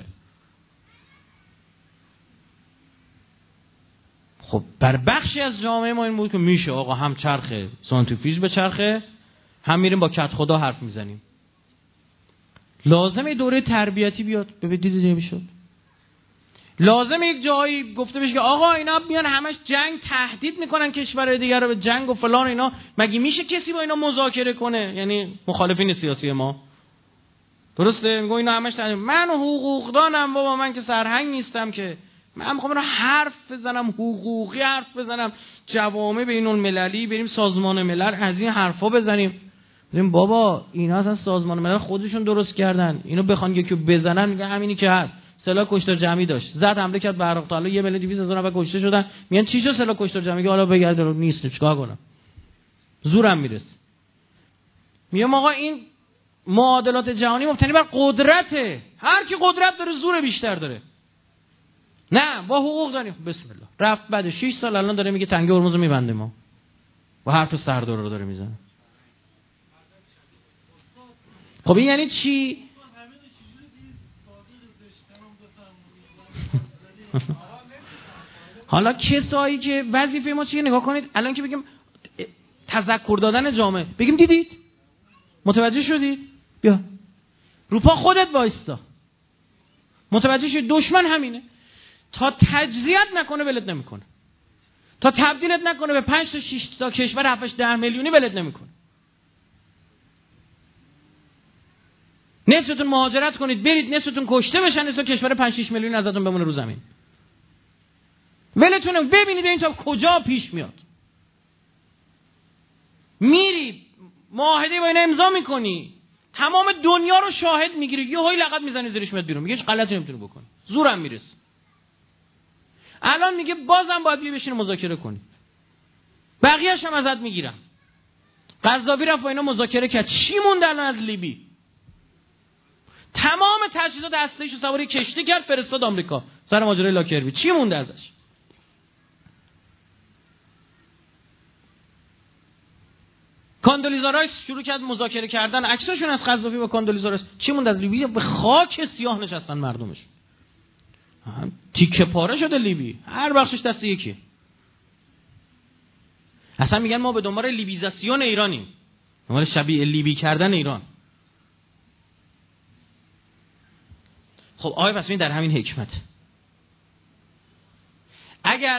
خب بر بخشی از جامعه ما این بود که میشه آقا، هم چرخه سانتریفیوژ به چرخه، هم میریم با کت خدا حرف میزنیم. لازمه دوره تربیتی بیاد. ببینید نمیشد. لازمه یک جایی گفته بشه که آقا اینا میان همش جنگ تهدید میکنن کشورهای دیگر رو به جنگ و فلان اینا، مگه میشه کسی با اینا مذاکره کنه؟ یعنی مخالفین سیاسی ما، درسته؟ میگن اینا همش تهدید. من حقوقدانم بابا، من که سرهنگ نیستم که، من میخوام حرف بزنم، حقوقی حرف بزنم، جوامع بین المللی بریم سازمان ملل از این حرفا بزنیم. ببین بابا اینا اصلا سازمان ملل خودشون درست کردن، اینو بخوان یکی بزنن میگه همینی که هست. سلاح کشتار جمعی داشت، زد حمله کرد به عراق، تا حالا 1,200,000 نفر کشته شدن. میگن چی شد سلاح کشتار جمعی؟ حالا بگرد نیست، چیکار کنم؟ زورم میرسه. میگم آقا این معادلات جهانی مبتنی بر قدرته، هر کی قدرت داره زور بیشتر داره. نه با حقوق داریم. بسم الله رفت بعد 6 سال الان داره میگه تنگه هرمز رو میبنده ما، و حرف سردار رو داره میزنه. خب این یعنی چی؟ حالا کسایی که وظیفه ما چیه نگاه کنید. الان که بگیم تذکر دادن جامعه، بگیم دیدید؟ متوجه شدید؟ بیا رو پا خودت وایستا، متوجه شدید؟ دشمن همینه، تا تجزیت نکنه ولت نمیکنه، تا تبدیلت نکنه به 5 تا 6 تا کشور 7-10 میلیونی ولت نمیکنه. نصفتون مهاجرت کنید برید، نصفتون کشته بشن، نصف کشور 5-6 میلیون ازتون بمونه رو زمین. ولتون ببینید این تا کجا پیش میاد. میری معاهده با اینا امضا میکنی، تمام دنیا رو شاهد میگیری، یه هایی لغت میزنی زیرش میاد بیرون، میگه هیچ غلطی نمیتونی بکنی، زورم میرسه. الان میگه بازم باید بشین مذاکره کنی، بقیه‌اش هم ازت میگیرم. قذافی رفت با اینا مذاکره کرد، چی موند الان از لیبی؟ تمام تجهیزات هسته‌ایشو سواری کشتی کرد فرستاد آمریکا سر ماجرای لاکربی. چی مونده ازش؟ کاندولیزا رایس شروع کرد مذاکره کردن، عکساشون از قذافی با کاندولیزا رایس. چی مونده از لیبی؟ به خاک سیاه نشستن مردمش، تیکه پاره شده لیبی، هر بخشش دست یکی. اصلا میگن ما به دنبال لیبیزاسیون ایرانیم، دنبال شبیه لیبی کردن ایران. خب آقای پسوانی در همین حکمت، اگر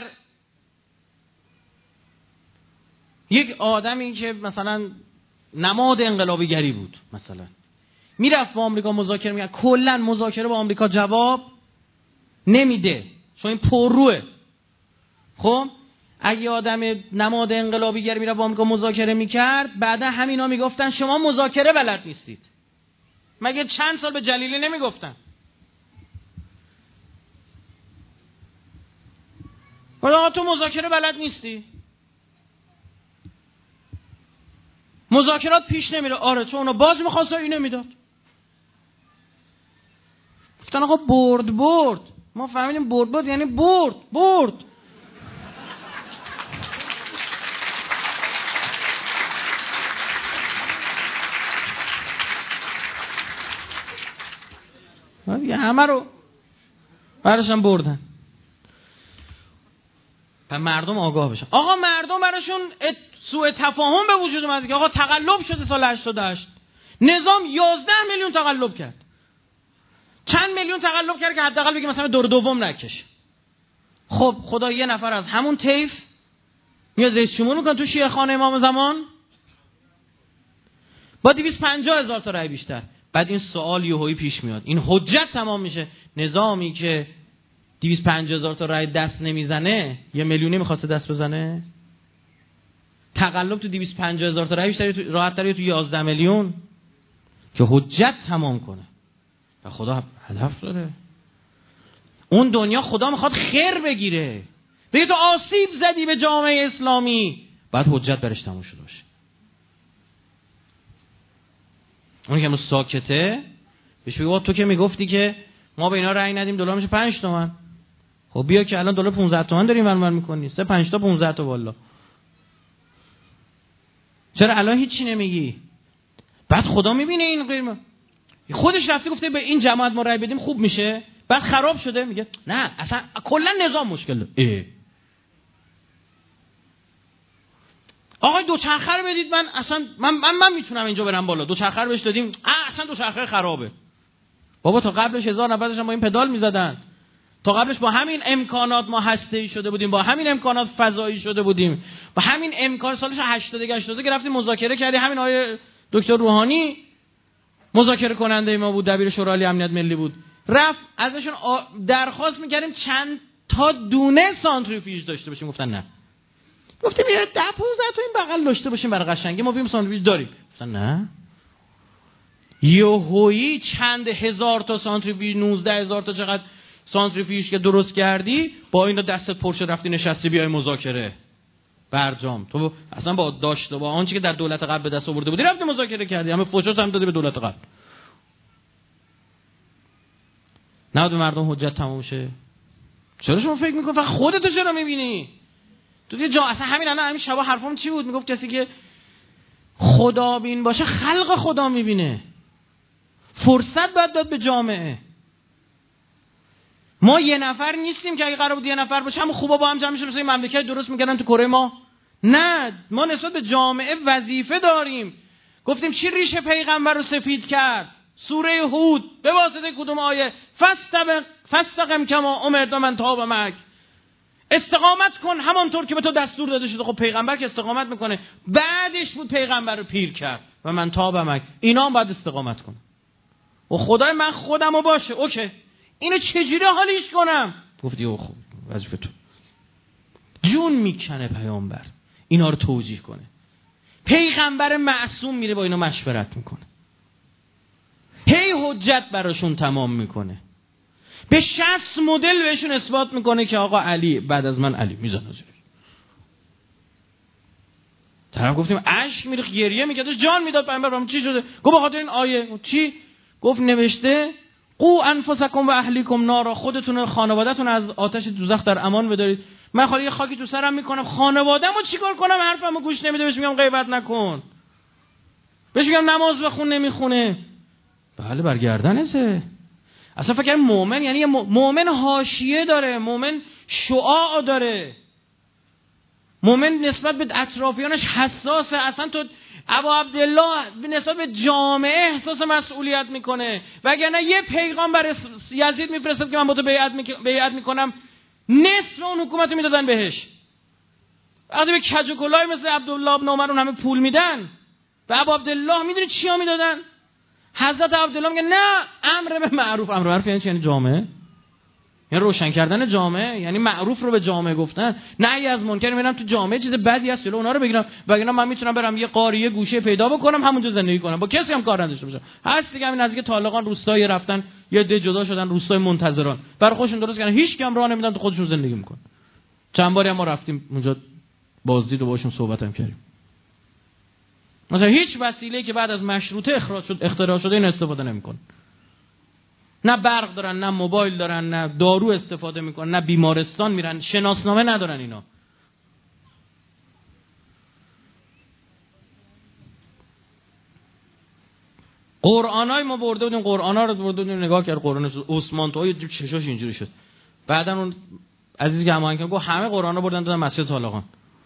یک آدمی که مثلا نماد انقلابیگری بود مثلا میرفت با آمریکا مذاکره میکرد، کلا مذاکره با آمریکا جواب نمیده چون این پرروه. خب اگه آدم نماد انقلابیگری میرفت با آمریکا مذاکره میکرد، بعدا همینا میگفتن شما مذاکره بلد نیستید. مگه چند سال به جلیلی نمیگفتن؟ آقا تو مذاکره بلد نیستی، مذاکرات پیش نمیره. آره چون اونا باز میخواست اینو میداد. گفتن آقا برد، ما فهمیدیم برد یعنی برد. دیگه همه رو براشون بردن. و مردم آگاه بشن. آقا مردم براشون سوء تفاهم به وجود اومد که آقا تقلب شده سال 88. نظام 11 میلیون تقلب کرد. چند میلیون تقلب کرد که حداقل بگیم مثلا دور دوم نکش. خب خدا یه نفر از همون طیف میاد رئیس جمهور میکنه تو شیعه خانه امام زمان با 250,000 تا رای بیشتر. بعد این سوال یهویی پیش میاد، این حجت تمام میشه. نظامی که 250,000 تا رای دست نمیزنه 1 میلیونی میخواسته دست بزنه؟ تقلب تو 250,000 تا رای بیشتر راحت تری تو 11 میلیون که حجت تمام کنه. و خدا هدف داره. اون دنیا خدا میخواد خیر بگیره، بگه تو آسیب زدی به جامعه اسلامی، بعد حجت برش تموم شده باشه. اون که ساکته بهش بگه تو که میگفتی که ما به اینا رأی ندیم دلار میشه 5 تومن. خب بیا که الان دلار 15 تومن داریم ورمر میکنی، 5 تا 15 تا والا. چرا الان هیچی نمیگی؟ بعد خدا میبینه این قیمه خودش رفته گفته به این جماعت ما رأی بدیم خوب میشه، بعد خراب شده میگه نه اصلا کلا نظام مشکل داره. آقای دوچرخه رو بدید، من اصلا من میتونم اینجا برم بالا. دوچرخه رو بهش دادیم، اصلا دوچرخه خرابه. بابا تا قبلش 1000 نفر داشتن با این پدال میزدن، تا قبلش با همین امکانات ما هسته‌ای شده بودیم، با همین امکانات فضایی شده بودیم، با همین امکان سالش 80 گرفتیم مذاکره کردیم. همین آقای دکتر روحانی مذاکره کننده ما بود، دبیر شورای امنیت ملی بود. رفت ازشون درخواست میکردیم چند تا دونه سانتریفیوژ داشته باشیم، گفتن نه. گفتیم یه 10-15 تا این بغل داشته باشیم برای قشنگی، ما بیم سانتریفیوژ داریم. گفتن نه. یهویی چند هزار تا سانتریفیوژ، 19,000 تا چقدر سانتریفیوژ که درست کردی، با اینا دستت پرشه رفتی نشستی بیای مذاکره. برجام تو اصلا با داشته با آنچه که در دولت قبل به دست آورده بودی رفتی مذاکره کردی، همه فوشات هم دادی به دولت قبل. نه به مردم حجت تموم شه. چرا شما فکر میکنی فقط خودتو چرا میبینی؟ تو دیگه اصلا همین شبا حرفم چی بود؟ میگفت کسی که خدا بین باشه خلق خدا میبینه. فرصت باید داد به جامعه. ما یه نفر نیستیم که اگه قرار بود یه نفر باشه هم خوبا با هم جمع میشه مثلا این مملکت درست میکردن تو کره ما. نه، ما نسبت به جامعه وظیفه داریم. گفتیم چی ریشه پیغمبر رو سفید کرد؟ سوره هود به واسطه کدوم آیه؟ فاستقم کما امرت من تاب معک. استقامت کن همانطور که به تو دستور داده شده. خب پیغمبر که استقامت میکنه، بعدش بود پیغمبر رو پیر کرد و من تاب معک. اینا هم باید استقامت کنه. و خدای من خودمو باشه اوکی، اینو چجوری حالیش کنم؟ گفتی او خوب وظیفه تو. جون میکنه پیامبر اینا رو توجیه کنه. پیغمبر معصوم میره با اینا مشورت میکنه، هی حجت براشون تمام میکنه، به 60 مدل بهشون اثبات میکنه که آقا علی بعد از من علی میزنه زیرش. طرف گفتیم اشک میریخت، گریه میکرد، جان میداد پیامبر. چی شده؟ گفت به خاطر این آیه. چی گفت؟ نوشته قو انفسکم و اهلیکم نارا، خودتون و خانواده‌تون از آتش دوزخ در امان بدارید. من خالی یه خاکی تو سرم میکنم، خانواده‌مو چیکار کنم؟ حرفمو گوش نمیده، بهش میگم غیبت نکن، بهش میگم نماز بخون نمیخونه. بله برگردنته. اصلا فکر کنم مؤمن یعنی یه مؤمن حاشیه داره، مؤمن شعاع داره، مؤمن نسبت به اطرافیانش حساسه. اصلا تو ابا عبدالله نسبت به جامعه احساس مسئولیت میکنه، وگرنه یه پیغام برای یزید میفرستاد که من با تو بیعت میکنم، نصف اون حکومت رو میدادن بهش. وقتی به کج و کلای مثل عبدالله بن عمر اون همه پول میدن، و ابا عبدالله میدونی چیا میدادن؟ حضرت عبدالله میگه نه، امر به معروف. امر به معروف یعنی چی؟ یعنی جامعه، یعنی روشن کردن جامعه، یعنی معروف رو به جامعه گفتن. نهی از منکر. میرم تو جامعه چیز بدی هست جلو اونا رو بگیرم، وگرنه من میتونم برم یه قاریه گوشه پیدا بکنم همونجا زندگی کنم، با کسی هم کار نداشته باشم. هست دیگه همین نزدیک طالقان روستایی رفتن، یه عده جدا شدن، روستای منتظران، برای خودشون درست کردن، هیچ کم راه نمیدن، تو خودشون زندگی میکنن. چند باری ما رفتیم اونجا بازدید و باشون صحبت هم کردیم. مثلا هیچ وسیله‌ای که بعد از مشروطه اختراع شده این استفاده نمیکنن. نه برق دارن، نه موبایل دارن، نه دارو استفاده میکنن، نه بیمارستان میرن، شناسنامه ندارن اینا. قرآنای ما برده بودیم، قرآنا رو برده بودیم نگاه کرد، قرآن عثمان توی چشاش اینجوری شد. بعدن اون عزیزی که هماهنگ کرد گفت همه قرآنا بردن دادن مسجد طالقان.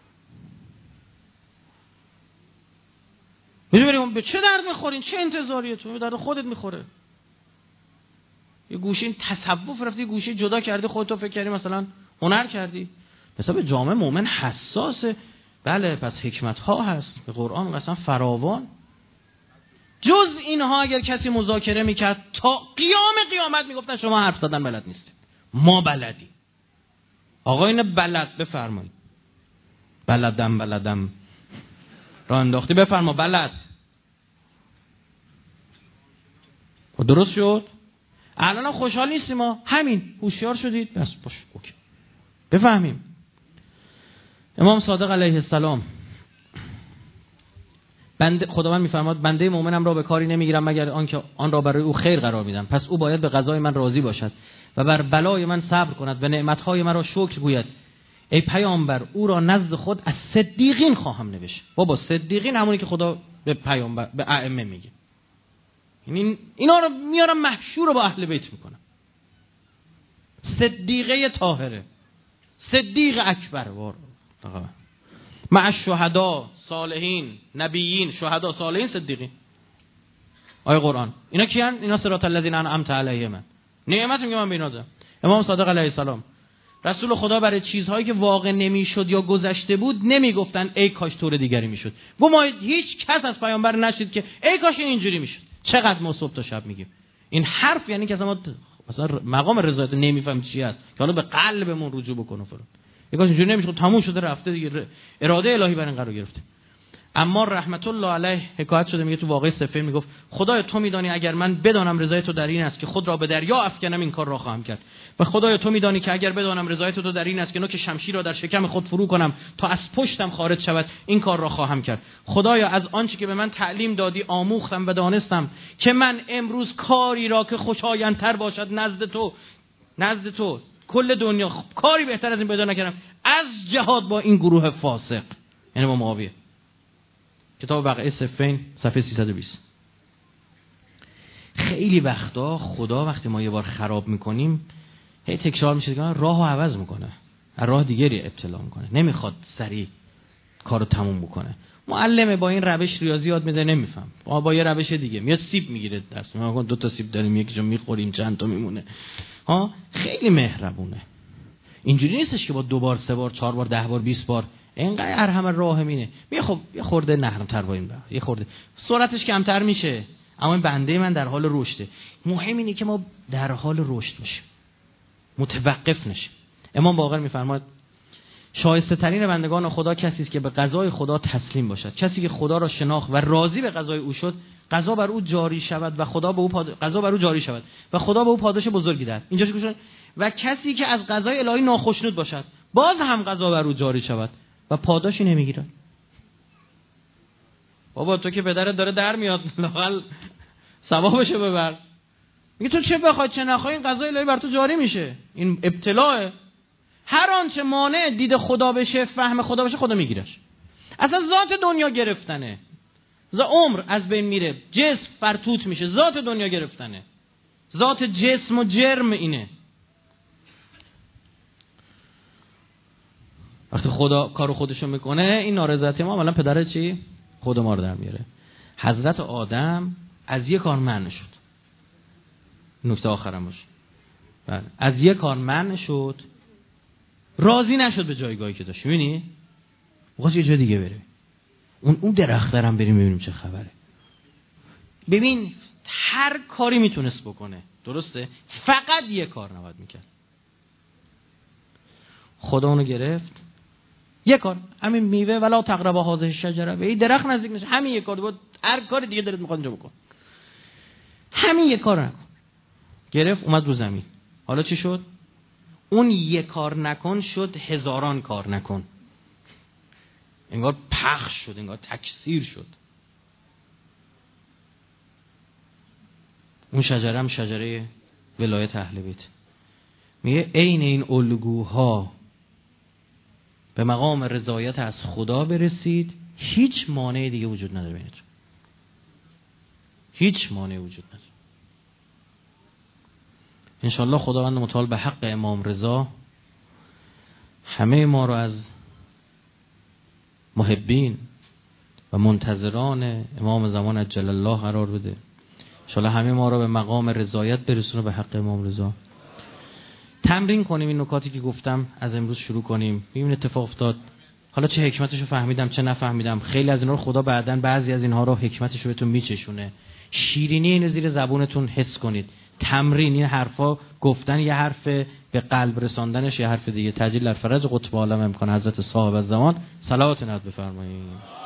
میدونی به چه درد میخورین؟ چه انتظاریه؟ تو به درد خودت میخوره. یه گوشه این تصوف رفتی، گوشه جدا کردی، خودتو فکر کردی مثلا هنر کردی. مثلا به جامعه مؤمن حساسه. بله پس حکمت ها هست به قرآن مثلا فراوان. جز اینها اگر کسی مذاکره میکرد تا قیامت میگفتن شما حرف زدن بلد نیستید، ما بلدی. آقا این بلد بفرمایید. بلدم راه انداختی بفرما بلد. و درست شد. الان خوشحال نیستیم ما، همین هوشیار شدید بس باش اوکی بفهمیم. امام صادق علیه السلام خداوند میفرماد بنده مؤمنم را به کاری نمیگیرم مگر آنکه آن را برای او خیر قرار میدم، پس او باید به قضای من راضی باشد و بر بلای من صبر کند و نعمتهای من را شکر گوید. ای پیامبر او را نزد خود از صدیقین خواهم نوشت. بابا صدیقین همونی که خدا به پیامبر به ائمه میگه، یعنی اینا رو میارم محشور رو با اهل بیت میکنم. صدیقه طاهره، صدیق اکبر مع الشهدا صالحین نبیین شهدا صالحین صدیقین. آیه قرآن اینا کیان؟ اینا صراط الذین انعمت علیهم. نعمت میگه من به اینا دادم. امام صادق علیه السلام رسول خدا برای چیزهایی که واقع نمیشد یا گذشته بود نمیگفتن ای کاش طور دیگری میشد. ما هیچ کس از پیامبر نشید که ای کاش اینجوری میشد. چقدر ما صبح تا شب میگیم این حرف، یعنی که ما مثلا مقام رضایت نمیفهم چی است که حالا به قلبمون رجوع بکنه فلان. ای کاش اینجوری نمیشد، تموم شده رفته دیگه، اراده الهی بر این قرار گرفته. اما رحمت الله علیه حکایت شده میگه تو واقعه صفین میگفت خدایا تو میدانی اگر من بدانم رضایت تو در این است که خود را به دریا افکنم این کار را خواهم کرد، و خدایا تو میدانی که اگر بدانم رضایت تو در این است که نوک شمشیر را در شکم خود فرو کنم تا از پشتم خارج شود این کار را خواهم کرد. خدایا از آنچه که به من تعلیم دادی آموختم و دانستم که من امروز کاری را که خوشایندتر باشد نزد تو کل دنیا کاری بهتر از این پیدا نکردم از جهاد با این گروه فاسق، یعنی با معاویه. کتاب واقعه صفین صفحه 320. خیلی وقتا خدا وقتی ما یه بار خراب میکنیم هی تکرار میشه که راهو عوض میکنه، راه دیگری ابتلا میکنه، نمیخواد سریع کارو تموم بکنه. معلم با این روش ریاضی یاد میده نمیفهم، با یه روش دیگه میاد سیب میگیره درس. ما 2 تا سیب داریم یکیشو میخوریم چند تا میمونه. خیلی مهربونه. اینجوری نیستش که با 2 بار 3 بار 4 بار 10 بار 20 بار اینقدر ارحم الراحمینه. خب یه خورده نرم‌تر با این یه خورده سرعتش کمتر میشه، اما این بنده من در حال رشده. مهم اینه که ما در حال رشد باشیم، متوقف نشیم. امام باقر میفرماد شایسته ترین بندگان خدا کسی است که به قضای خدا تسلیم باشد. کسی که خدا را شناخت و راضی به قضای او شد، قضا بر او جاری شود و خدا به او قضا بر او جاری شود و خدا به او پاداش بزرگی دهد. اینجا چی گوش؟ و کسی که از قضای الهی ناخشنود باشد، باز هم قضا بر او جاری شود و پاداشی نمیگیرد. بابا تو که پدرت داره در میاد، لااقل ثوابشو ببر. میگه تو چه بخوای چه نخوای این قضای الهی بر تو جاری میشه. این ابتلاءه. هر آنچه مانع دید خدا بشه، فهم خدا بشه، خدا میگیرش. اصلا ذات دنیا گرفتنه. عمر از بین میره، جسم فرتوت میشه، ذات دنیا گرفتنه. ذات جسم و جرم اینه. وقتی خدا کارو خودشو میکنه، این نارضایتی ما عملا پدر چی؟ خود ما رو در میاره. حضرت آدم از یک کار منع شد. نکته آخرم باشه. بله. از یک کار منع شد، راضی نشد به جایگاهی که داشت. می‌بینی؟ می‌خواست یه جای دیگه بره. اون درخت درم بریم ببینیم چه خبره. ببین هر کاری میتونست بکنه، درسته؟ فقط یه کار نباید میکرد. خدا اونو گرفت. یه کار، همین میوه ولا تقربا هذه الشجره، به این درخت نزدیک نشه. همین یه کار بود. هر کاری دیگه دلت میخواد اونجا بکن. همین یه کار نکن. گرفت اومد رو زمین. حالا چی شد؟ اون یه کار نکن شد هزاران کار نکن. انگار پخش شد، انگار تکثیر شد. اون شجره هم شجره ولایت اهل بیت. میگه عین این الگوها به مقام رضایت از خدا برسید، هیچ مانع دیگه وجود نداره بینتون. هیچ مانع وجود نداره. انشالله خداوند متعال به حق امام رضا همه ما رو از محبین و منتظران امام زمان عجل الله قرار بده. انشالله همه ما رو به مقام رضایت برسونه به حق امام رضا. تمرین کنیم این نکاتی که گفتم، از امروز شروع کنیم. ببین اتفاق افتاد، حالا چه حکمتشو فهمیدم چه نفهمیدم، خیلی از اینا رو خدا بعدن بعضی از اینها رو حکمتشو بهتون میچشونه. شیرینی اینو زیر زبونتون حس کنید. تمرین این حرفا گفتن، یه حرف به قلب رساندنش یه حرف دیگه. تجلیل الفرج قطب عالم امکان حضرت صاحب الزمان صلوات نعت بفرمایید.